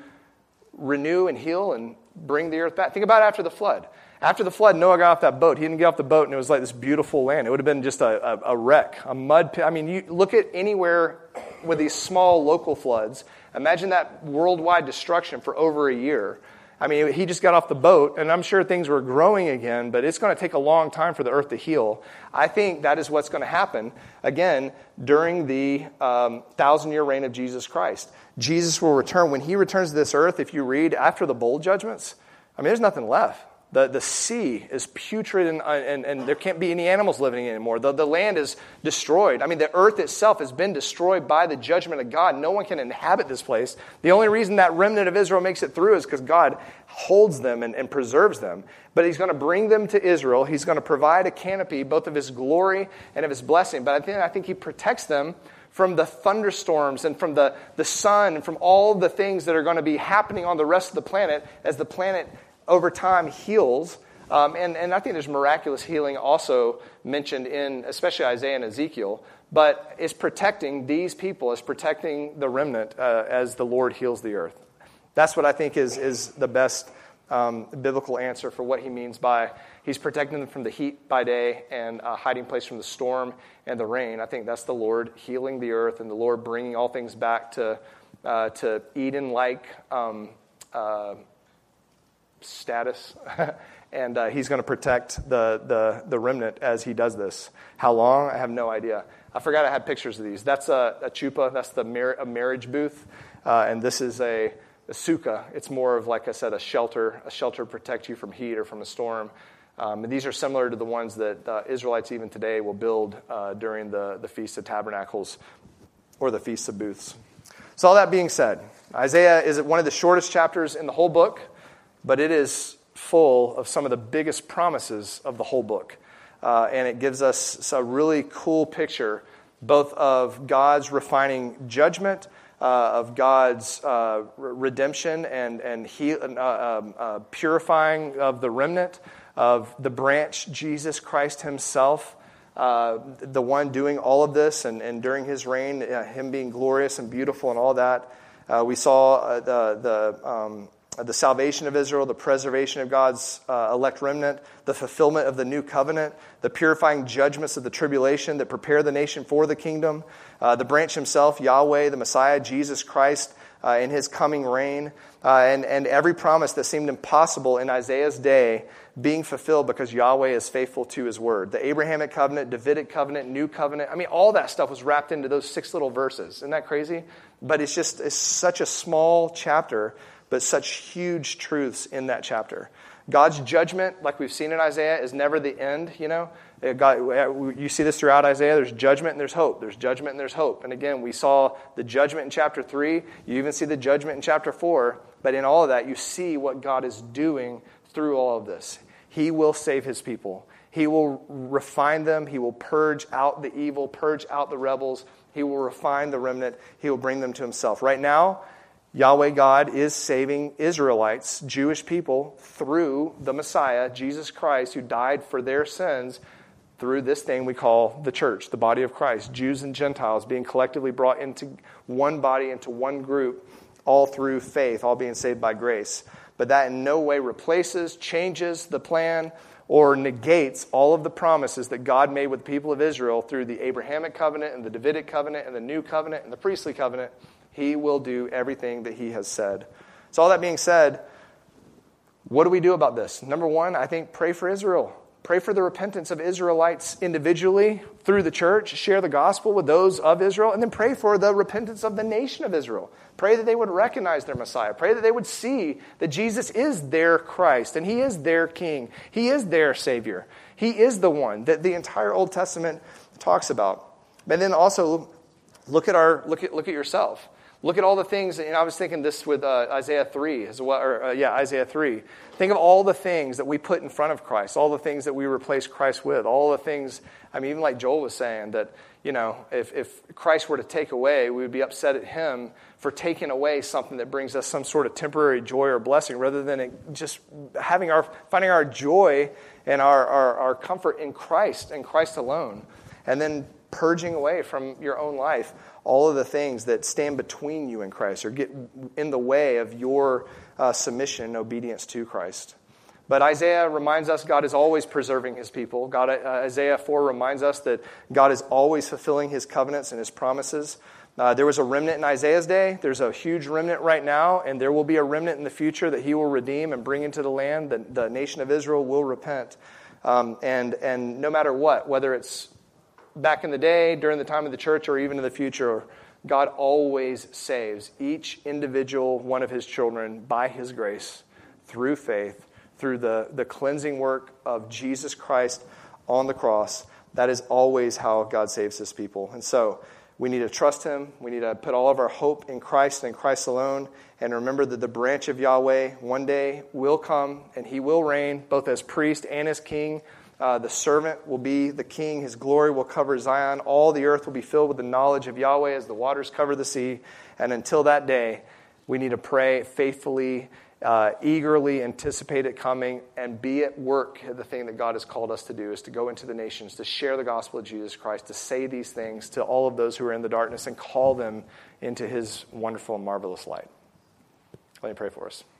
renew and heal and bring the earth back. Think about it after the flood. After the flood, Noah got off that boat. He didn't get off the boat, and it was like this beautiful land. It would have been just a, a, a wreck, a mud pit. I mean, you look at anywhere with these small local floods. Imagine that worldwide destruction for over a year. I mean, he just got off the boat, and I'm sure things were growing again, but it's going to take a long time for the earth to heal. I think that is what's going to happen, again, during the um, thousand-year reign of Jesus Christ. Jesus will return. When he returns to this earth, if you read after the bowl judgments, I mean, there's nothing left. The the sea is putrid, and, and, and there can't be any animals living anymore. The, the land is destroyed. I mean, the earth itself has been destroyed by the judgment of God. No one can inhabit this place. The only reason that remnant of Israel makes it through is because God holds them and, and preserves them. But he's going to bring them to Israel. He's going to provide a canopy, both of his glory and of his blessing. But I think, I think he protects them from the thunderstorms and from the, the sun and from all the things that are going to be happening on the rest of the planet as the planet over time heals. Um, and, and I think there's miraculous healing also mentioned in especially Isaiah and Ezekiel. But it's protecting these people, it's protecting the remnant uh, as the Lord heals the earth. That's what I think is, is the best um, biblical answer for what he means by he's protecting them from the heat by day and a hiding place from the storm and the rain. I think that's the Lord healing the earth and the Lord bringing all things back to uh, to Eden-like um, uh, status. And uh, he's going to protect the, the the remnant as he does this. How long? I have no idea. I forgot I had pictures of these. That's a, a chuppah. That's the mar- a marriage booth. Uh, and this is a, a sukkah. It's more of, like I said, a shelter, a shelter to protect you from heat or from a storm. Um, and these are similar to the ones that uh, Israelites even today will build uh, during the, the Feast of Tabernacles or the Feast of Booths. So all that being said, Isaiah is one of the shortest chapters in the whole book, but it is full of some of the biggest promises of the whole book. Uh, and it gives us a really cool picture both of God's refining judgment, uh, of God's uh, redemption and, and he, uh, um, uh, purifying of the remnant, of the branch, Jesus Christ himself, uh, the one doing all of this, and, and during his reign, uh, him being glorious and beautiful and all that. Uh, we saw uh, the the um, the salvation of Israel, the preservation of God's uh, elect remnant, the fulfillment of the new covenant, the purifying judgments of the tribulation that prepare the nation for the kingdom, uh, the branch himself, Yahweh, the Messiah, Jesus Christ, uh, in his coming reign, uh, and, and every promise that seemed impossible in Isaiah's day being fulfilled because Yahweh is faithful to his word. The Abrahamic covenant, Davidic covenant, new covenant, I mean, all that stuff was wrapped into those six little verses. Isn't that crazy? But it's just it's such a small chapter, but such huge truths in that chapter. God's judgment, like we've seen in Isaiah, is never the end, you know. God, you see this throughout Isaiah. There's judgment and there's hope. There's judgment and there's hope. And again, we saw the judgment in chapter three. You even see the judgment in chapter four. But in all of that, you see what God is doing through all of this. He will save his people. He will refine them. He will purge out the evil, purge out the rebels. He will refine the remnant. He will bring them to himself. Right now, Yahweh God is saving Israelites, Jewish people, through the Messiah, Jesus Christ, who died for their sins through this thing we call the church, the body of Christ, Jews and Gentiles being collectively brought into one body, into one group, all through faith, all being saved by grace. But that in no way replaces, changes the plan, or negates all of the promises that God made with the people of Israel through the Abrahamic covenant and the Davidic covenant and the new covenant and the priestly covenant. He will do everything that he has said. So all that being said, what do we do about this? Number one, I think pray for Israel. Pray for the repentance of Israelites individually through the church. Share the gospel with those of Israel. And then pray for the repentance of the nation of Israel. Pray that they would recognize their Messiah. Pray that they would see that Jesus is their Christ and he is their King. He is their Savior. He is the one that the entire Old Testament talks about. But then also look at our look at look at yourself. Look at all the things, and I was thinking this with uh, Isaiah three as well, or uh, yeah, Isaiah three. Think of all the things that we put in front of Christ, all the things that we replace Christ with, all the things, I mean, even like Joel was saying, that, you know, if, if Christ were to take away, we would be upset at him for taking away something that brings us some sort of temporary joy or blessing, rather than it just having our, finding our joy and our, our, our comfort in Christ and Christ alone. And then purging away from your own life all of the things that stand between you and Christ or get in the way of your uh, submission and obedience to Christ. But Isaiah reminds us God is always preserving his people. God, uh, Isaiah four reminds us that God is always fulfilling his covenants and his promises. Uh, there was a remnant in Isaiah's day. There's a huge remnant right now, and there will be a remnant in the future that he will redeem and bring into the land. The, the nation of Israel will repent. Um, and, and no matter what, whether it's back in the day, during the time of the church, or even in the future, God always saves each individual one of his children by his grace, through faith, through the, the cleansing work of Jesus Christ on the cross. That is always how God saves his people. And so we need to trust him. We need to put all of our hope in Christ and Christ alone. And remember that the branch of Yahweh one day will come and he will reign both as priest and as king. Uh, the servant will be the king. His glory will cover Zion. All the earth will be filled with the knowledge of Yahweh as the waters cover the sea. And until that day, we need to pray faithfully, uh, eagerly anticipate it coming, and be at work. The thing that God has called us to do is to go into the nations, to share the gospel of Jesus Christ, to say these things to all of those who are in the darkness and call them into his wonderful and marvelous light. Let me pray for us.